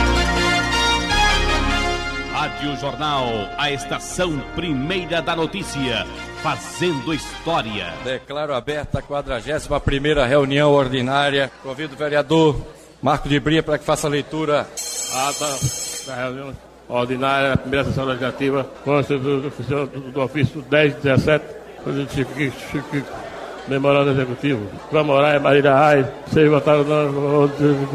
Rádio Jornal, a estação primeira da notícia, fazendo história. Declaro aberta a quadragésima primeira reunião ordinária. Convido o vereador Marco de Bria para que faça a leitura. Ata da reunião ordinária, primeira sessão legislativa, consta do, do, do, do ofício dez dezessete, memorando executivo. João Moraes, Marília Reis, seis votaram no.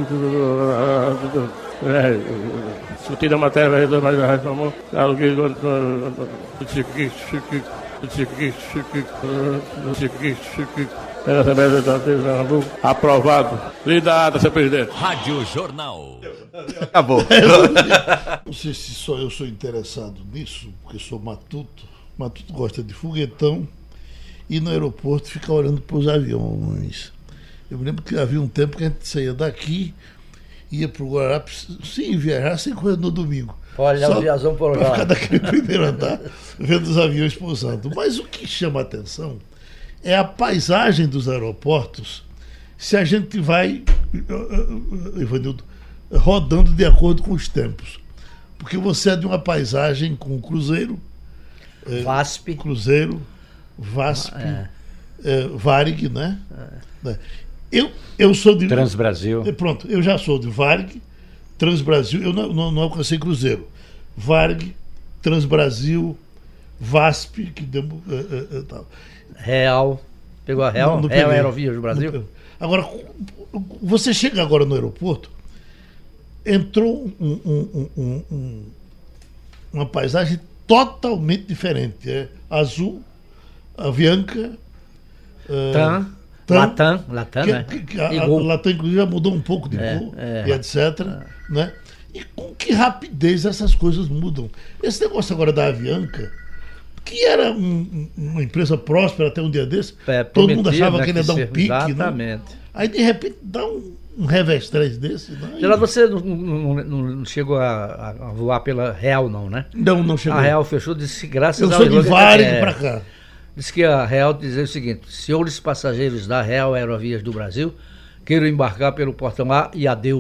Discutida a matéria, vereador Marília Reis formou. Carlos Guilherme. Pela Assembleia Legislativa de Pernambuco. Aprovado. Lida a ata, senhor presidente. Rádio Jornal. Acabou. Não sei se só eu sou interessado nisso, porque sou matuto. Matuto gosta de foguetão e no aeroporto fica olhando para os aviões. Eu me lembro que havia um tempo que a gente saía daqui, ia para o Guararapes, sem viajar, sem correr no domingo. Olha, Só o viazão por pra lá. ficar daquele primeiro andar, vendo os aviões pousando. Mas o que chama a atenção é a paisagem dos aeroportos, se a gente vai, Ivanildo, rodando de acordo com os tempos. Porque você é de uma paisagem com cruzeiro, é, VASP. Cruzeiro, VASP, É. é, Varig, né? Né? Eu, eu sou de. Transbrasil. É, Pronto, eu já sou de Varig, Transbrasil, eu não, não, não alcancei Cruzeiro. Varig, Transbrasil, VASP, que deu. É, é, é, tal. Real. Pegou a Real? Não- não Real peguei. Aerovias do Brasil? Não- Agora, você chega agora no aeroporto, entrou um- um- um- um- uma paisagem totalmente diferente. É azul, Avianca, é, Tan. Tan, Latam. Latam, que, né? que- que a, E a Gol. Latam, inclusive, já mudou um pouco de É, cor, é. e etcétera. Né? E com que rapidez essas coisas mudam. Esse negócio agora da Avianca, que era um- um- uma empresa próspera até um dia desse, É, todo mundo prometia, achava né, que ele ia dar um ser- pique. Né? Exatamente. Aí, de repente, dá um, um revestrez desse. Né? Geraldo, você não, não- não- não chegou a, a voar pela Real, não, né? Não, não chegou. A Real fechou, disse que graças Eu ao sou de slogan- Varig é, pra cá. Diz que a Real dizia o seguinte: senhores passageiros da Real Aerovias do Brasil, queiram embarcar pelo portão A e adeus.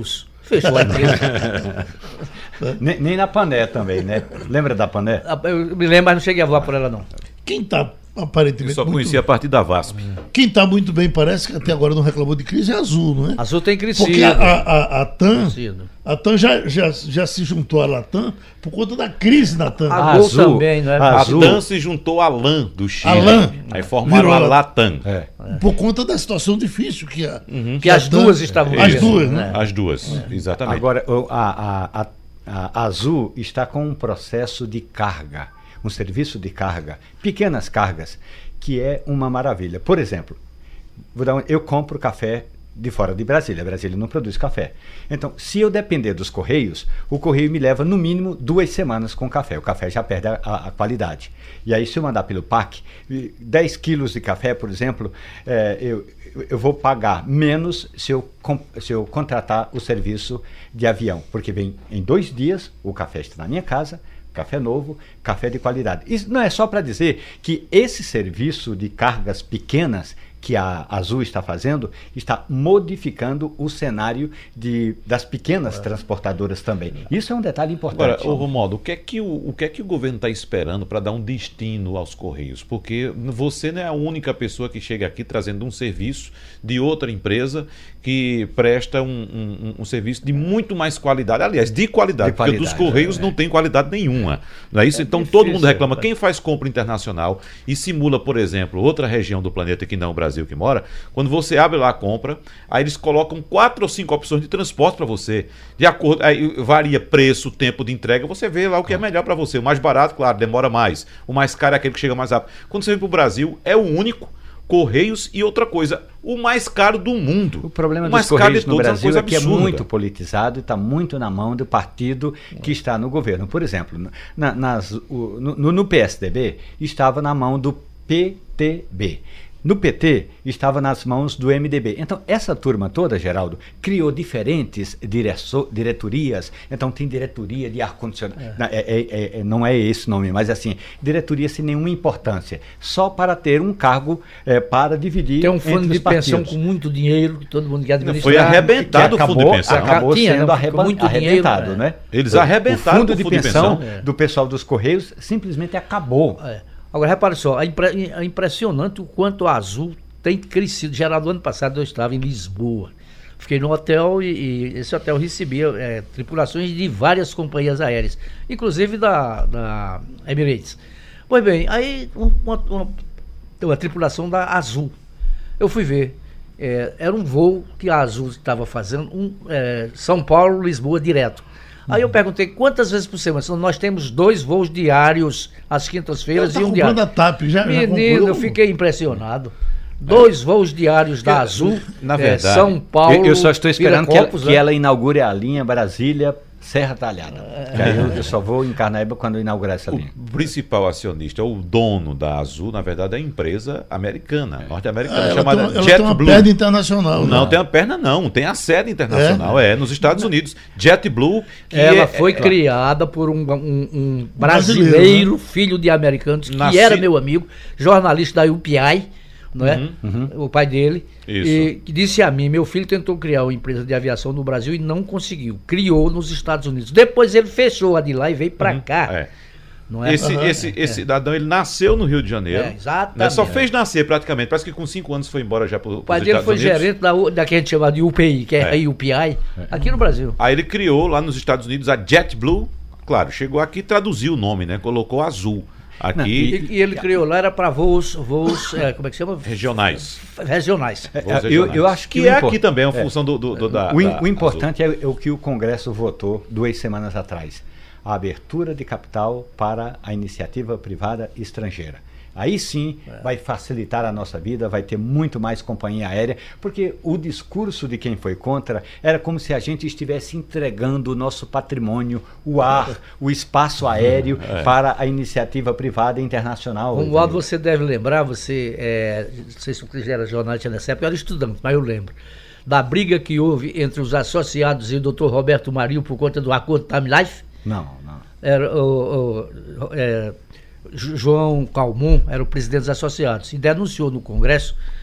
Fechou a empresa. nem, nem na Pané também, né? Lembra da Pané? Eu me lembro, mas não cheguei a voar por ela, não. Quem está Eu aparentemente. só muito- conhecia a partir da VASP. Quem está muito bem, parece que até agora não reclamou de crise, é a Azul, não é? Azul tem crescido. Porque a, a, a, a TAM, Crescido. a TAM já, já, já se juntou à Latam por conta da crise da TAM. A Gol também, né? a A Azul, TAM se juntou à LAN do Chile. A LAN. Aí formaram Virou a a- Latam. é. Por conta da situação difícil que a. Que a as TAM- duas estavam As vivendo, duas, né? né? As duas, exatamente. Agora, o- a, a, a, a Azul está com um processo de carga, um serviço de carga, pequenas cargas, que é uma maravilha. Por exemplo, vou dar um, eu compro café de fora de Brasília. Brasília não produz café. Então, se eu depender dos Correios, o Correio me leva no mínimo duas semanas com café. O café já perde a, a- a qualidade. E aí, se eu mandar pelo P A C, dez quilos de café, por exemplo, eh, eu, eu vou pagar menos se eu, com- se eu contratar o serviço de avião. Porque vem em dois dias, o café está na minha casa, café novo, café de qualidade. Isso não é só para dizer que esse serviço de cargas pequenas que a Azul está fazendo está modificando o cenário de, das pequenas transportadoras também. Isso é um detalhe importante. Agora, ô Romualdo, o que é que o, o, que é que o governo está esperando para dar um destino aos Correios? Porque você não é a única pessoa que chega aqui trazendo um serviço de outra empresa que presta um, um, um serviço de muito mais qualidade. Aliás, de qualidade, De porque qualidade, dos Correios é. não tem qualidade nenhuma. Não é isso? Então difícil, todo mundo reclama. é. Quem faz compra internacional e simula, por exemplo, outra região do planeta que não o Brasil que mora, quando você abre lá a compra, aí eles colocam quatro ou cinco opções de transporte para você. De acordo, aí varia preço, tempo de entrega, você vê lá o que é melhor para você. O mais barato, claro, demora mais. O mais caro é aquele que chega mais rápido. Quando você vem para o Brasil, é o único. Correios e outra coisa, o mais caro do mundo. O problema o dos mais caro Correios de no todos Brasil uma é que é coisa absurda. muito politizado e está muito na mão do partido que está no governo. Por exemplo, na- nas- o- no, no P S D B estava na mão do P T B. No P T estava nas mãos do M D B. Então, essa turma toda, Geraldo, criou diferentes direço- diretorias. Então, tem diretoria de ar-condicionado. Não, é, é- é- não é esse nome, mas assim, diretoria sem nenhuma importância. Só para ter um cargo eh, para dividir Tem um entre fundo os de pensão partidos. com muito dinheiro, que todo mundo quer Não, administrar. foi arrebentado que o fundo de acabou, pensão. acabou Tinha, sendo né? arreba- Ficou muito arrebentado, dinheiro, né? Eles O- arrebentaram o fundo o de fundo de pensão pensão. do pessoal dos Correios simplesmente acabou. É. Agora, repare só, é, impre- é impressionante o quanto a Azul tem crescido. Geraldo, ano passado eu estava em Lisboa. Fiquei num hotel e, e esse hotel recebia é, tripulações de várias companhias aéreas, inclusive da, da Emirates. Pois bem, aí um- uma, uma, uma tripulação da Azul. Eu fui ver. É, era um voo que a Azul estava fazendo, um, é, São Paulo, Lisboa, direto. Aí eu perguntei quantas vezes por semana. Nós temos dois voos diários às quintas-feiras Tá e um comprando diário. a TAP, já, já Menino, comprou? eu fiquei impressionado. Dois voos diários da Azul, na é, verdade, São Paulo. Eu, eu só estou esperando que ela, Viracopos, que né? ela inaugure a linha Brasília Serra Talhada. Que aí eu, eu só vou em Carnaíba quando inaugurar essa linha. O principal acionista, o dono da Azul, na verdade, é a empresa americana, norte-americana, Ah, ela chamada tem, uma- ela tem uma JetBlue. perna internacional. Não né? tem a perna, não. Tem a sede internacional. É, nos Estados Unidos. JetBlue. Que Ela é- foi é- criada por um, um- um brasileiro, brasileiro, né? filho de americanos, que Nasci- era meu amigo, jornalista da U P I, não é? O pai dele. Isso. E que disse a mim: meu filho tentou criar uma empresa de aviação no Brasil e não conseguiu. Criou nos Estados Unidos. Depois ele fechou a de lá e veio pra cá. É. Não é? Esse, Aham. esse, esse cidadão, ele nasceu no Rio de Janeiro. É, exatamente. Né? Só fez nascer praticamente. Parece que com cinco anos foi embora já para os O pai dele Estados foi Unidos. gerente da, U- da que a gente chama de U P I, que é, É. a U P I, aqui no Brasil. Aí ele criou lá nos Estados Unidos a JetBlue. Claro, chegou aqui e traduziu o nome, né? Colocou azul. Aqui, Não, E, e ele criou lá, era para voos, voos é, como é que chama? regionais. Regionais. É, Voos eu, regionais. eu acho que, que o é impor- aqui também, é uma função do, do, do- da, o, in- da o importante é, é o que o Congresso votou duas semanas atrás: a abertura de capital para a iniciativa privada estrangeira. Aí sim vai facilitar a nossa vida, vai ter muito mais companhia aérea, porque o discurso de quem foi contra era como se a gente estivesse entregando o nosso patrimônio, o ar, o espaço aéreo para a iniciativa privada internacional. Romualdo, você deve lembrar, você, é, não sei se você já era jornalista nessa época, eu era estudante, mas eu lembro, da briga que houve entre os associados e o doutor Roberto Marinho por conta do acordo Time Life. Não, não. Era o, o- é, Jo- João Calmon era o presidente dos associados e denunciou no Congresso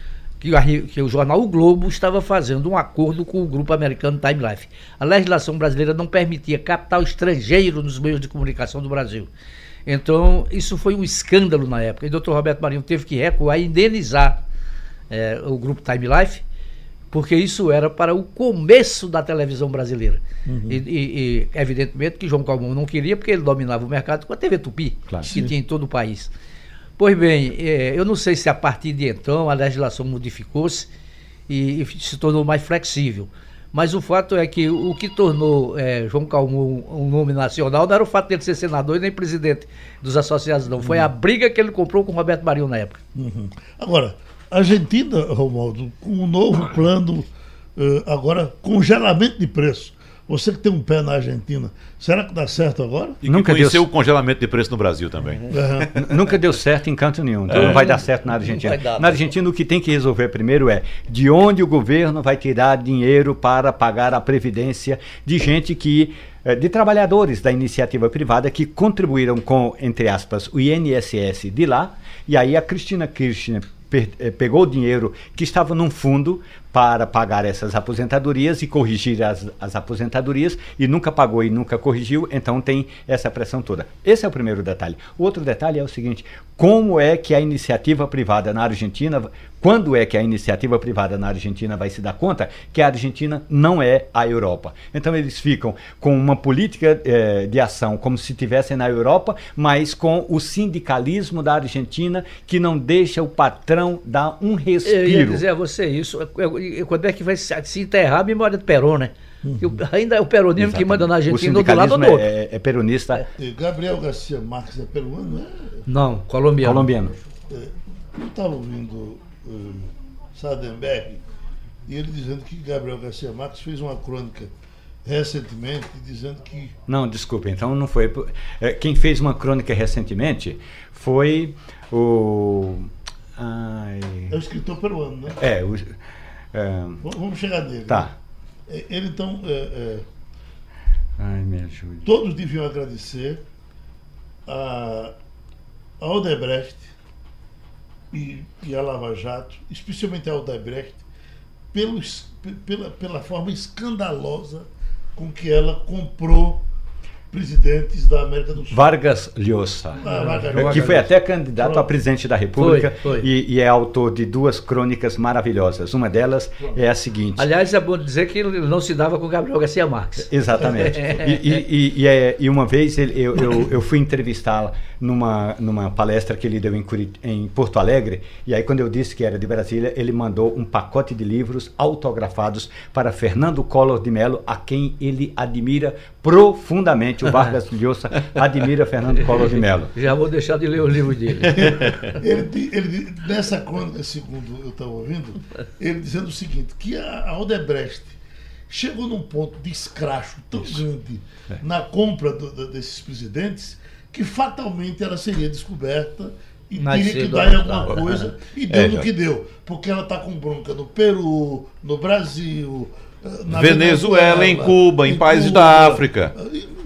que, a, que o jornal O Globo estava fazendo um acordo com o grupo americano Time Life. A legislação brasileira não permitia capital estrangeiro nos meios de comunicação do Brasil. Então, isso foi um escândalo na época. E o doutor Roberto Marinho teve que recuar e indenizar é, o grupo Time Life, porque isso era para o começo da televisão brasileira. Uhum. E, e, e, evidentemente, que João Calmon não queria, porque ele dominava o mercado com a T V Tupi, claro, que sim, tinha em todo o país. Pois bem, é, eu não sei se a partir de então a legislação modificou-se e, e se tornou mais flexível. Mas o fato é que o que tornou é, João Calmon um nome nacional não era o fato de ele ser senador e nem presidente dos associados, não. Foi uhum. a briga que ele comprou com o Roberto Marinho na época. Uhum. Agora, a Argentina, Romualdo, com um novo plano, uh, agora, congelamento de preço. Você que tem um pé na Argentina, será que dá certo agora? E nunca conheceu deu... o congelamento de preço no Brasil também. Uhum. Nunca deu certo em canto nenhum, então é. não vai dar certo na Argentina. Dar, na Argentina o que tem que resolver primeiro é de onde o governo vai tirar dinheiro para pagar a previdência de gente que, de trabalhadores da iniciativa privada que contribuíram com, entre aspas, o I N S S de lá, e aí a Cristina Kirchner pegou o dinheiro que estava num fundo para pagar essas aposentadorias e corrigir as, as aposentadorias, e nunca pagou e nunca corrigiu, então tem essa pressão toda. Esse é o primeiro detalhe. O outro detalhe é o seguinte: como é que a iniciativa privada na Argentina, quando é que a iniciativa privada na Argentina vai se dar conta que a Argentina não é a Europa? Então eles ficam com uma política eh, de ação como se estivessem na Europa, mas com o sindicalismo da Argentina que não deixa o patrão dar um respiro. Eu ia dizer a você isso, quando é que vai se, se enterrar a memória do Perón, né? Uhum. Ainda é o peronismo Exatamente. que manda na Argentina do lado ou do outro. É, é peronista. É, Gabriel Garcia Marques é peruano, não é? Não, colombiano. colombiano. É, eu estava ouvindo uh, Sardenberg e ele dizendo que Gabriel Garcia Marques fez uma crônica recentemente dizendo que... Não, desculpa, então não foi... É, quem fez uma crônica recentemente foi o... Ai... É o escritor peruano, né? É, o... É... Vamos chegar nele. Tá. Né? Ele, então... É, é... Ai, me ajude. Todos deviam agradecer a, a Odebrecht e, e a Lava Jato, especialmente a Odebrecht, pelos, pela, pela forma escandalosa com que ela comprou presidentes da América do Sul. Vargas Llosa, ah, Vargas que foi até candidato Pronto. a presidente da República foi, foi. E, e é autor de duas crônicas maravilhosas. Uma delas Pronto. é a seguinte. Aliás, é bom dizer que ele não se dava com Gabriel Garcia Marques. Exatamente. e, e, e, e, é, e uma vez ele, eu, eu, eu fui entrevistá-la numa, numa palestra que ele deu em, Curit- em Porto Alegre, e aí quando eu disse que era de Brasília, ele mandou um pacote de livros autografados para Fernando Collor de Mello, a quem ele admira profundamente. O Vargas Llosa admira Fernando Collor de Mello. Já vou deixar de ler o livro dele. ele, ele, nessa crônica, segundo eu estava ouvindo, ele dizendo o seguinte, que a, a Odebrecht chegou num ponto de escracho tão Isso. grande é. na compra do, do, desses presidentes, que fatalmente ela seria descoberta e Mas teria que dar em alguma não, coisa, e deu é, no que deu. Porque ela está com bronca no Peru, no Brasil... Na Venezuela, Venezuela, em Cuba, em, em países Cuba, da África.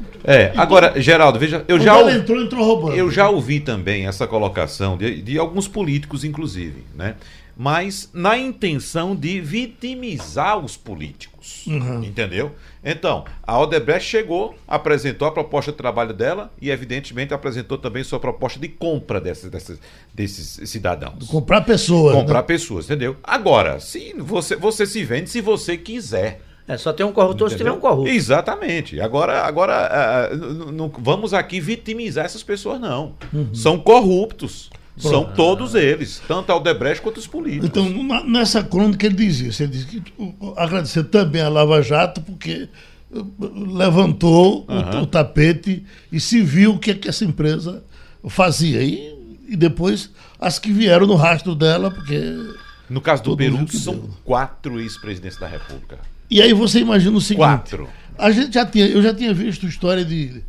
É, então, agora, Geraldo, veja, eu já, ela entrou, entrou roubando. eu já ouvi também essa colocação de, de alguns políticos, inclusive, né? Mas na intenção de vitimizar os políticos, uhum. entendeu? Então, a Odebrecht chegou, apresentou a proposta de trabalho dela e, evidentemente, apresentou também sua proposta de compra desses, desses, desses cidadãos. Comprar pessoas. Comprar né? pessoas, entendeu? Agora, se você, você se vende se você quiser. É, só tem um corruptor se tiver um corrupto. Exatamente. Agora, agora uh, não vamos aqui vitimizar essas pessoas, não. Uhum. São corruptos. Pronto. São todos eles, tanto a Odebrecht quanto os políticos. Então, na, nessa crônica ele diz isso. Ele diz que uh, agradecer também a Lava Jato, porque uh, levantou uhum. o, o tapete e se viu o que, é que essa empresa fazia. E, e depois as que vieram no rastro dela, porque... No caso do Peru, são deu. quatro ex-presidentes da República. E aí você imagina o seguinte... Quatro. A gente já tinha, eu já tinha visto história de,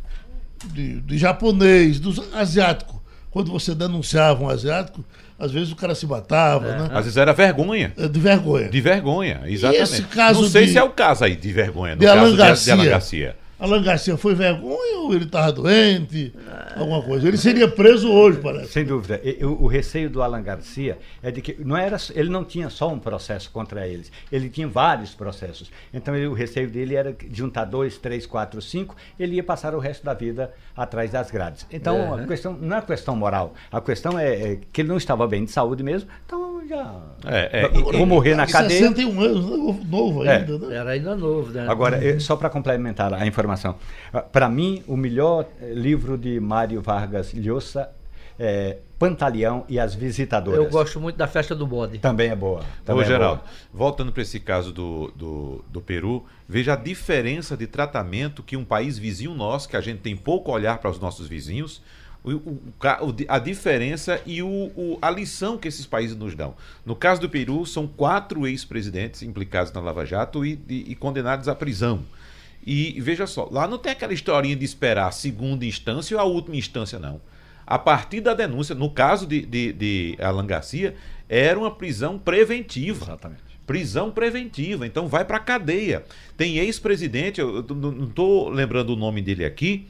de, de japonês, dos asiáticos. Quando você denunciava um asiático, às vezes o cara se matava, é. né? Às vezes era vergonha. De vergonha. De vergonha, exatamente. E esse caso não sei de, se é o caso aí de vergonha, no de caso Alan Garcia, de Alan Garcia. Alan Garcia foi vergonha ou ele estava doente? Alguma coisa. Ele seria preso hoje, parece. Sem dúvida. E, o, o receio do Alan Garcia é de que não era, ele não tinha só um processo contra eles, ele tinha vários processos. Então ele, o receio dele era juntar dois, três, quatro, cinco, ele ia passar o resto da vida atrás das grades. Então É, né? a questão não é questão moral, a questão é, é que ele não estava bem de saúde mesmo, então já É, é, vou vou morrer na cadeia. sessenta e um anos, novo, novo É. ainda, né? Era ainda novo, né? Agora, eh, só para complementar a informação, para mim, o melhor eh, livro de Mário Vargas Llosa é Pantaleão e as Visitadoras. Eu gosto muito da Festa do Bode. Também é boa. Também Ô, é Geraldo, boa. voltando para esse caso do, do, do Peru, veja a diferença de tratamento que um país vizinho nosso, que a gente tem pouco olhar para os nossos vizinhos, o, o, o, a diferença e o, o, a lição que esses países nos dão. No caso do Peru, são quatro ex-presidentes implicados na Lava Jato e, e, e condenados à prisão. E, e veja só, lá não tem aquela historinha de esperar a segunda instância ou a última instância, não. A partir da denúncia, no caso de, de, de Alan Garcia, era uma prisão preventiva. Exatamente. Prisão preventiva, então vai para a cadeia. Tem ex-presidente, eu eu não estou lembrando o nome dele aqui,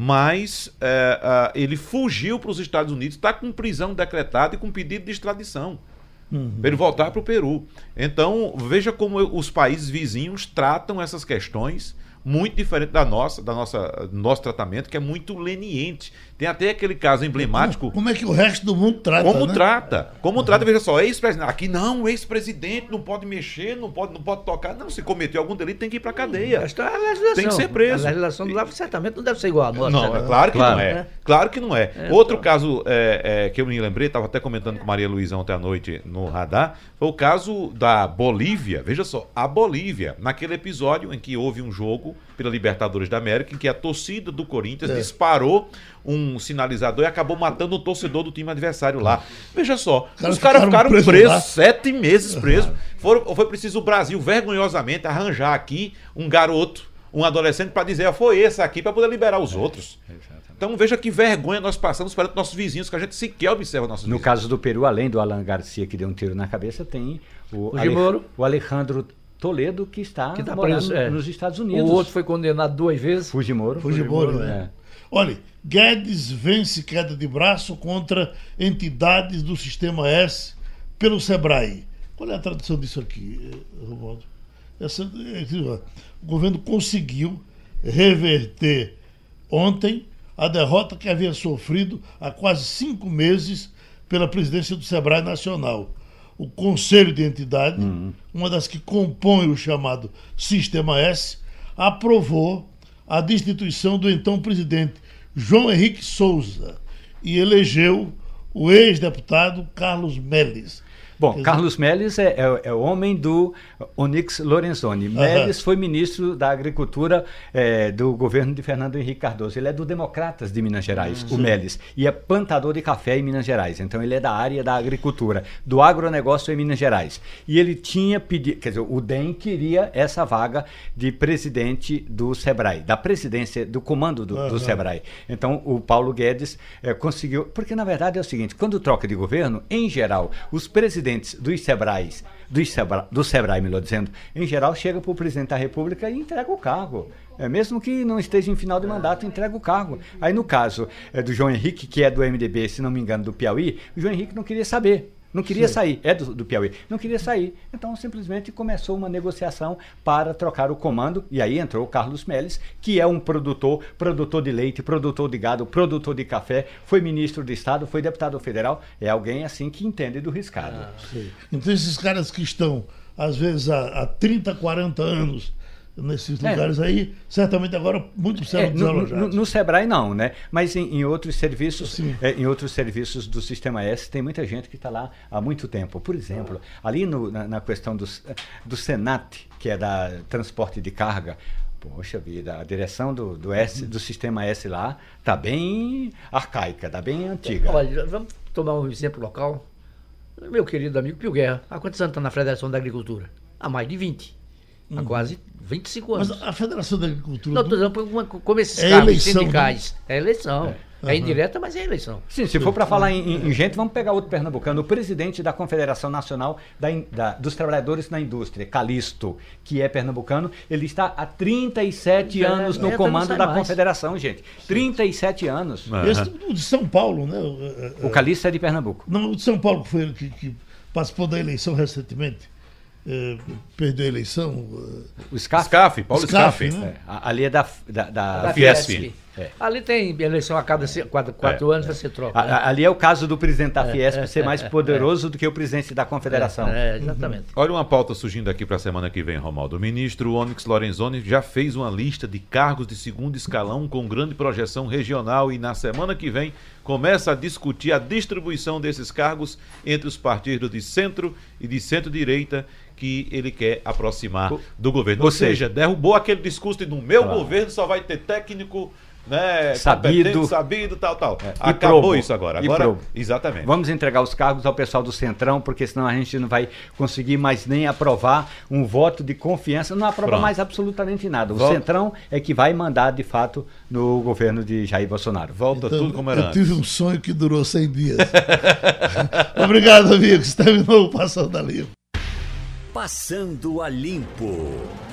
mas é, ah, ele fugiu para os Estados Unidos, está com prisão decretada e com pedido de extradição. Uhum. Para ele voltar para o Peru. Então, veja como os países vizinhos tratam essas questões muito diferente da nossa, da nossa, do nosso tratamento, que é muito leniente. Tem até aquele caso emblemático. Como, como é que o resto do mundo trata, Como né? trata? Como trata, veja só, ex-presidente. Aqui não, ex-presidente não pode mexer, não pode, não pode tocar. Não, se cometeu algum delito, tem que ir para cadeia. Esta é a legislação. Tem que ser preso. A legislação do Lava certamente não deve ser igual a nossa. Não, né? é claro que Claro. não é. É. Claro que não é. É, Outro então. caso é, é, que eu me lembrei, estava até comentando com Maria Luísa ontem à noite no radar, foi o caso da Bolívia. Veja só, a Bolívia, naquele episódio em que houve um jogo pela Libertadores da América, em que a torcida do Corinthians É. disparou um sinalizador e acabou matando o torcedor do time adversário lá. Veja só, Caras os caras ficaram ficaram presos presos, lá. sete meses presos. Foram, foi preciso o Brasil, vergonhosamente, arranjar aqui um garoto, um adolescente, para dizer, ó, foi esse aqui, para poder liberar os outros. Então veja que vergonha nós passamos perante nossos vizinhos, que a gente sequer observa nossos No vizinhos. caso do Peru, além do Alan Garcia, que deu um tiro na cabeça, tem o, O Ale- Gimoro. o Alejandro Toledo, que está, Que tá morando preso, é. nos Estados O Unidos. outro foi condenado duas vezes. Fujimoro. Fujimoro, né? Olha, Guedes vence queda de braço contra entidades do Sistema S pelo Sebrae. Qual é a tradução disso aqui, eh, Romualdo? Essa, eh, o governo conseguiu reverter ontem a derrota que havia sofrido há quase cinco meses pela presidência do Sebrae Nacional. O Conselho de Entidade, uma das que compõe o chamado Sistema S, aprovou a destituição do então presidente João Henrique Souza e elegeu o ex-deputado Carlos Melles. Bom, Quer dizer, Carlos Melles é, é- é o homem do Onyx Lorenzoni. Melles foi ministro da Agricultura eh, do governo de Fernando Henrique Cardoso. Ele é do Democratas de Minas Gerais, o Melles, e é plantador de café em Minas Gerais. Então ele é da área da agricultura, do agronegócio em Minas Gerais. E ele tinha pedido, quer dizer, o D E M queria essa vaga de presidente do Sebrae, da presidência, do comando do, do Aham. Sebrae. Então o Paulo Guedes eh, conseguiu, porque na verdade é o seguinte, quando troca de governo, em geral, os presidentes dos Sebrais, dos Sebra, do Sebrae, melhor dizendo, em geral chega para o presidente da República e entrega o cargo. É, mesmo que não esteja em final de mandato, entrega o cargo. Aí no caso é, do João Henrique, que é do M D B, se não me engano, do Piauí, o João Henrique não queria saber. Não queria Sim. sair, é do, do Piauí, não queria sair. Então simplesmente começou uma negociação para trocar o comando, e aí entrou o Carlos Melles, que é um produtor, produtor de leite, produtor de gado, produtor de café, foi ministro de Estado, foi deputado federal, é alguém assim que entende do riscado. Então esses caras que estão, às vezes, há, há trinta, quarenta anos nesses É. lugares aí, certamente agora muito precisam É, no, no, desalojados. no Sebrae não, né? Mas em, em outros serviços, Sim. é, em outros serviços do Sistema S tem muita gente que está lá há muito tempo. Por exemplo, ali no- na, na questão dos, do Senat, que é da transporte de carga, poxa vida, a direção do, do, S, do Sistema S lá está bem arcaica, está bem antiga. Olha, vamos tomar um exemplo local. Meu querido amigo Pio Guerra, há quantos anos está na Federação da Agricultura? Há mais de vinte. Há quase vinte e cinco anos. Mas a Federação da Agricultura... Não, estou dizendo como, como esses É cargos eleição, sindicais. É eleição. É indireta, mas é eleição. Sim, se for para falar em, em gente, vamos pegar outro pernambucano. O presidente da Confederação Nacional da, in- da- dos Trabalhadores na Indústria, Calixto, que é pernambucano, ele está há trinta e sete É, anos no entra, comando não sai da mais. Confederação, gente. trinta e sete anos. É. Esse o de São Paulo, né? O, O Calixto é de Pernambuco. Não, o de São Paulo que foi ele que, que participou da eleição recentemente. eh, perdeu a eleição. eh, O SCAF? Scaf, Paulo Scaf, Scaf. né? É, a- ali é da, da, da- Da Fiesp. Fiesp. É. Ali tem eleição a cada ci- quatro, quatro anos, você troca. a- né? a- ali é o caso do presidente da Fiesp é, ser mais é, poderoso do que o presidente da Confederação. É, exatamente. Olha uma pauta surgindo aqui para a semana que vem, Romaldo. O ministro Onyx Lorenzoni já fez uma lista de cargos de segundo escalão com grande projeção regional e na semana que vem começa a discutir a distribuição desses cargos entre os partidos de centro e de centro-direita que ele quer aproximar O- do governo. ou Ou seja, seja, derrubou aquele discurso de no meu Claro. governo só vai ter técnico, né, Sabido. competente, sabido, tal, tal. É, e Acabou probo. isso agora. E Agora, probo. exatamente. Vamos entregar os cargos ao pessoal do Centrão, porque senão a gente não vai conseguir mais nem aprovar um voto de confiança. Não aprova Pronto. mais absolutamente nada. O Volta. Centrão é que vai mandar, de fato, no governo de Jair Bolsonaro. Volta então, tudo como era eu antes. tive um sonho que durou cem dias. Obrigado, amigos. Terminou o Passando a Limpo. Passando a Limpo.